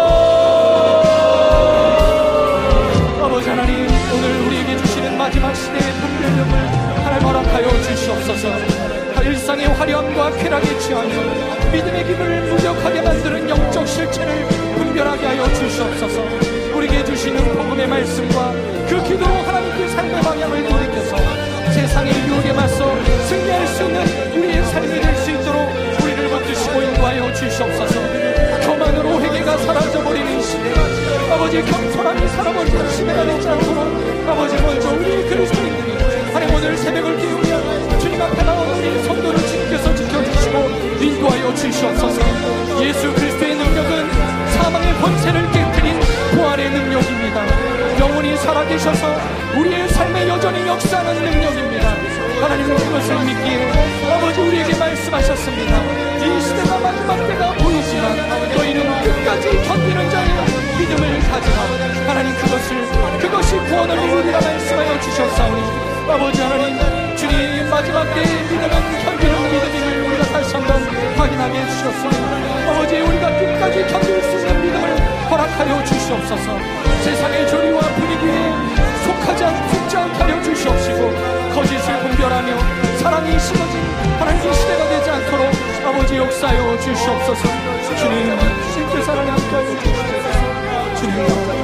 아버지 하나님, 오늘 우리에게 주시는 마지막 시대의 분별력을 하나님 허락하여 주시옵소서. 일상의 화려함과 쾌락에 취하며 믿음의 기분을 무력하게 만드는 영적 실체를 분별하게 하여 주시옵소서. 우리에게 주시는 복음의 말씀과 그 기도로 하나님께 삶의 방향을 돌이켜서 세상의 유혹에 맞서 승리할 수 있는 우리의 삶이 될 수 있도록 우리를 붙드시고 인도하여 주시옵소서. 교만으로 회개가 사라져버리는 시대, 아버지, 겸손함이 사람을 단심해가 되지 않도록 아버지, 먼저 우리 그리스도인들이 하나님 오늘 새벽을 깨우며 주님 앞에 나온 우리 성도를 주님께서 지켜주시고 인도하여 주시옵소서. 예수 그리스도의 능력은 사망의 권세를 깨뜨린 부활의 능력입니다. 영원히 살아계셔서 우리의 삶에 여전히 역사하는 능력입니다. 하나님, 그것을 믿기에 아버지 우리에게 말씀하셨습니다. 이 시대가 마지막 때가 보이지만 너희는 끝까지 견디는 자의 믿음을 가지라. 하나님, 그것이 구원을 이루리라 말씀하여 주셨사오니 아버지 하나님, 주님 마지막 때의 믿음은 견디는 믿음임을 우리가 다시 한번 확인하게 해주셨으니 아버지, 우리가 끝까지 견딜 수 있는 믿음을 허락하여 주시옵소서. 세상의 조리와 분위기에 속지 않게 하여 주시옵시고 거짓을 분별하며 사랑이 심어진 하나님의 시대가 되지 않도록 아버지 역사하여 주시옵소서. 주님, 주님께서 하나님 함께하여 주시옵소서. 주님,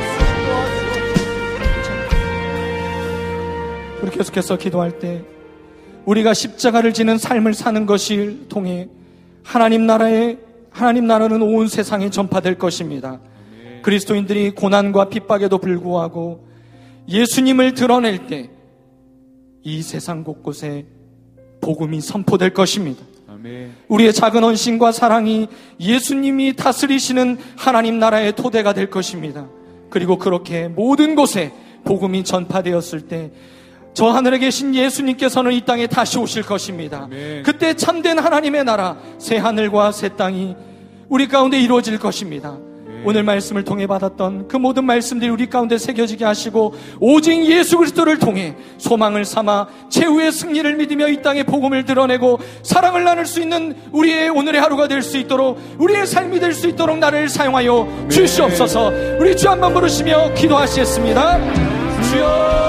우리 계속해서 기도할 때 우리가 십자가를 지는 삶을 사는 것을 통해 하나님 나라는 온 세상에 전파될 것입니다. 그리스도인들이 고난과 핍박에도 불구하고 예수님을 드러낼 때 이 세상 곳곳에 복음이 선포될 것입니다. 우리의 작은 헌신과 사랑이 예수님이 다스리시는 하나님 나라의 토대가 될 것입니다. 그리고 그렇게 모든 곳에 복음이 전파되었을 때 저 하늘에 계신 예수님께서는 이 땅에 다시 오실 것입니다. 그때 참된 하나님의 나라, 새 하늘과 새 땅이 우리 가운데 이루어질 것입니다. 오늘 말씀을 통해 받았던 그 모든 말씀들이 우리 가운데 새겨지게 하시고 오직 예수 그리스도를 통해 소망을 삼아 최후의 승리를 믿으며 이 땅에 복음을 드러내고 사랑을 나눌 수 있는 우리의 오늘의 하루가 될 수 있도록, 우리의 삶이 될 수 있도록 나를 사용하여 주시옵소서. 우리 주 한번 부르시며 기도하시겠습니다. 주여,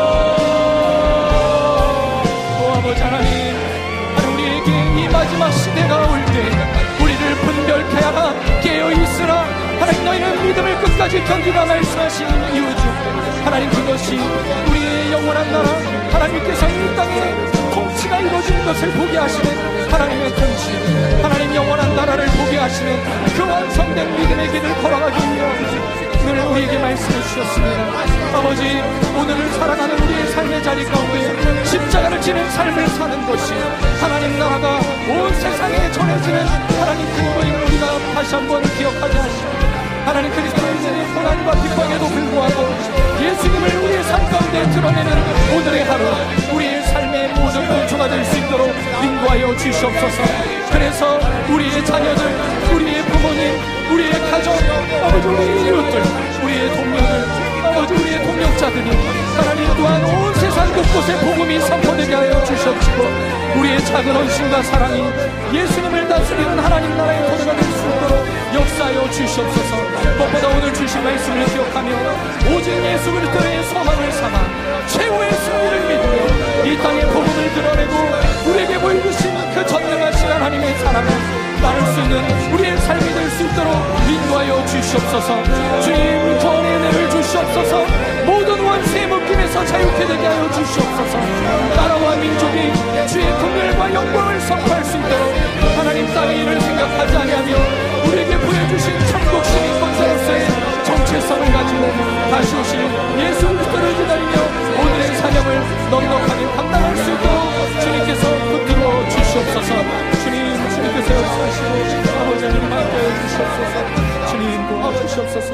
아버지 하나님, 우리에게 이 마지막 시대가 올 때 우리를 분별케 하라. 깨어있으라. 하나님, 너희는 믿음을 끝까지 견디라 말씀하신 이유 중 하나님, 그것이 우리의 영원한 나라, 하나님께서 이 땅에 통치가 이루어지는 것을 보게 하시는 하나님의 통치, 하나님 영원한 나라를 보게 하시는 그 완성된 믿음의 길을 걸어가기 위해 늘 우리에게 말씀해 주셨습니다. 아버지, 오늘을 살아가는 우리의 삶의 자리 가운데 십자가를 지는 삶을 사는 것이 하나님 나라가 온 세상에 전해지는 하나님 그분을 우리가 다시 한번 기억하게 하시고, 하나님 그리스도의 고난과 핍박에도 불구하고 예수님을 우리의 삶 가운데 드러내는 오늘의 하루, 우리의 삶의 모든 본초가 될 수 있도록 인도하여 주시옵소서. 그래서 우리의 자녀들, 우리의 부모님, 우리의 가족, 아버지 우리의 이웃들, 우리의 동료들, 아버지 우리의 동역자들이 하나님 또한 온 세상 곳곳에 복음이 선포되게 하여 주시옵시고, 우리의 작은 헌신과 사랑이 예수님을 다스리는 하나님 나라의 토대가 될 수 있도록 역사하여 주시옵소서. 무엇보다 오늘 주신 말씀을 기억하며 오직 예수 그리스도의 소망을 삼아 최후의 승리를 믿으며 이 땅에 복음을 드러내고 우리에게 보여주신 그 전능하신 하나님의 사랑을 나눌 수 있는 우리의 삶이 될 수 있도록 인도하여 주시옵소서. 주님, 구원의 은혜를 주시옵소서. 모든 원수의 묶임에서 자유케 되게 하여 주시옵소서. 나라와 민족이 주의 긍휼과 영광을 선포할 수 있도록 하나님 땅의 일을 생각하지 아니하며 우리에게 보여주신 천국 시민 권세로서의 정체성을 가지고 다시 오실 예수 그리스도를 기다리며 오늘의 사명을 넉넉하게 감당할 수 있도록 주님께서 붙들어 주시옵소서. 주님께서 역사하시고 아버지 하나님 함께해 주시옵소서. 주님 도와주시옵소서.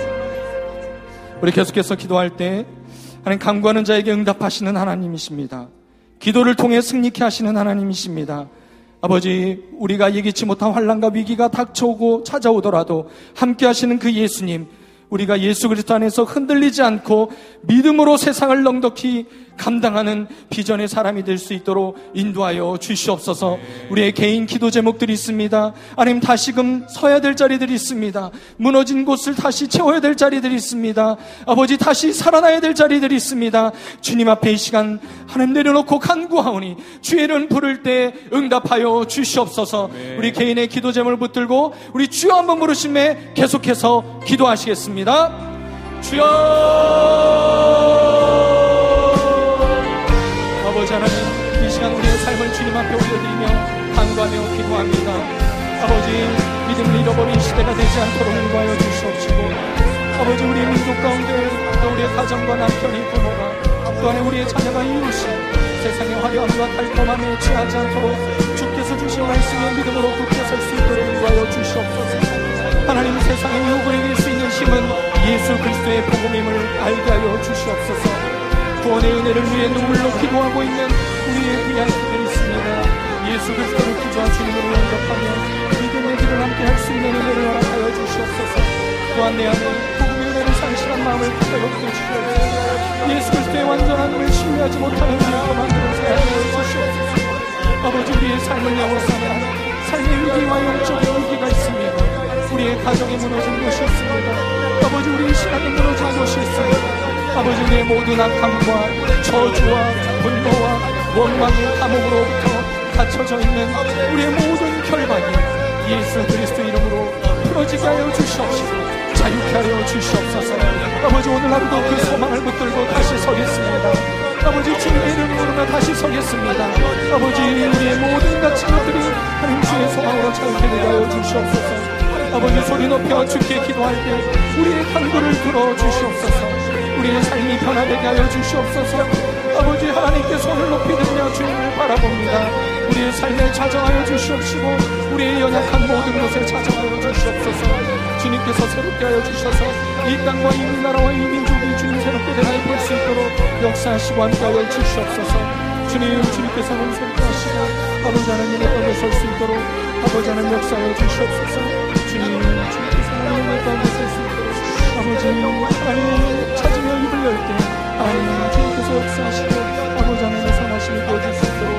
우리 계속해서 기도할 때 하나님 간구하는 자에게 응답하시는 하나님이십니다. 기도를 통해 승리케 하시는 하나님이십니다. 아버지, 우리가 예기치 못한 환난과 위기가 닥쳐오고 찾아오더라도 함께 하시는 그 예수님, 우리가 예수 그리스도 안에서 흔들리지 않고 믿음으로 세상을 넉넉히 감당하는 비전의 사람이 될 수 있도록 인도하여 주시옵소서. 우리의 개인 기도 제목들이 있습니다. 아니면 다시금 서야 될 자리들이 있습니다. 무너진 곳을 다시 채워야 될 자리들이 있습니다. 아버지, 다시 살아나야 될 자리들이 있습니다. 주님 앞에 이 시간 하나님 내려놓고 간구하오니 주의 이름 부를 때 응답하여 주시옵소서. 우리 개인의 기도 제목을 붙들고 우리 주여 한번 부르심에 계속해서 기도하시겠습니다. 주여, 아버지 하나님, 이 시간 우리의 삶을 주님 앞에 올려드리며 간구하며 기도합니다. 아버지, 믿음을 잃어버린 시대가 되지 않도록 인도하여 주시옵시고, 아버지, 우리의 민족 가운데 또 우리의 가정과 남편이 부모가 또한 우리의 자녀가 이웃이 세상의 화려함과 달콤함에 취하지 않도록 주께서 주신 말씀에 믿음으로 굳게 설 수 있도록 인도하여 주시옵소서. 하나님, 세상의 유혹을 이길 수 있는 힘은 예수 그리스도의 복음임을 알게 하여 주시옵소서. 구원의 은혜를 위해 눈물로 기도하고 있는 우리의 귀한 그들이 있습니다. 예수 그리스도를 기도와 주님으로 영접하며 믿음의 길을 함께 할 수 있는 은혜를 허락하여 주시옵소서. 또한 내 안에 복음의 은혜를 상실한 마음을 가볍게 주시옵소서. 예수 그리스도의 완전함을 신뢰하지 못하는 우리가 만들어서 하여 주시옵소서. 아버지, 우리의 삶을 영원하며 삶의 위기와 영적인 위기가 있습니다. 우리의 가정이 무너진 곳이 있습니다. 아버지, 우리의 신앙이 무너진 곳이 있습니다. 아버지, 우리의 모든 악함과 저주와 분노와 원망의 감옥으로부터 갇혀져 있는 우리의 모든 결박이 예수 그리스도 이름으로 풀어지게 하여 주시옵시고 자유케 하여 주시옵소서. 아버지, 오늘 하루도 그 소망을 붙들고 다시 서겠습니다. 아버지, 주님의 이름 부르며 다시 서겠습니다. 아버지, 우리의 모든 갇힌 것들이 하나님 주의 소망으로 자유케 되게 하여 주시옵소서. 아버지, 소리 높여 주께 기도할 때 우리의 간구를 들어주시옵소서. 우리의 삶이 변화되게 하여 주시옵소서. 아버지 하나님께 손을 높이 들며 주님을 바라봅니다. 우리의 삶에 찾아와여 주시옵시고 우리의 연약한 모든 것에 찾아와여 주시옵소서. 주님께서 새롭게 하여 주셔서 이 땅과 이 나라와 이 민족이 주님 새롭게 되나를 볼 수 있도록 역사하시고 함께하여 주시옵소서. 주님께서는 새롭게 하시고 아버지 하나님의 땅에 설 수 있도록 아버지 하나님 역사하여 주시옵소서. 주님께서 하나님의 땅에 설 수 있도록 아버지 하나님 찾으며 입을 열 때 하나님 주님께서 역사하시고 아버지 하나님의 선하심을 보여줄 수 있도록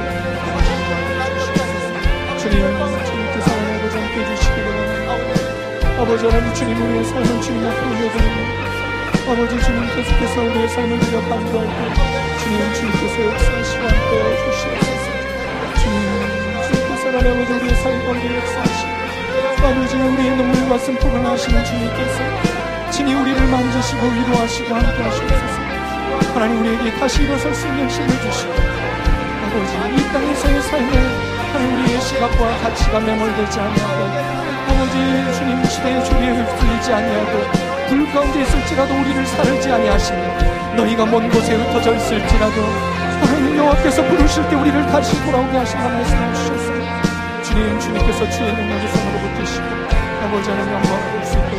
주님께서 아버지 함께 해주시기를 원합니다. 아버지 하나님 주님 우리의 삶을 주님 앞에 올려드립니다. 아버지 주님 계속해서 우리의 삶을 드려 반도할 때 주님께서 역사하시고 함께 해주시옵소서. 주님께서 하나님 아버지 우리의 삶 가운데 역사하시고 아버지 우리의 눈물과 슬픔을 하시는 주님께서 친히 우리를 만지시고 위로하시고 함께 하시옵소서. 하나님 우리에게 다시 일어설 수 있는 힘을 주시고 아버지 이 땅에서의 삶에 하나님 우리의 시각과 가치가 매몰되지 아니하고 아버지 주님 시대의 조리에 휩쓸리지 아니하고 불 가운데 있을지라도 우리를 사르지 아니하시니 너희가 먼 곳에 흩어져 있을지라도 하나님 여호와께서 부르실 때 우리를 다시 돌아오게 하신다 말씀해 주셨습니다. 주님께서 주의 능력의 손으로 붙드시고 아버지 하나님 영광을 볼 수 있도록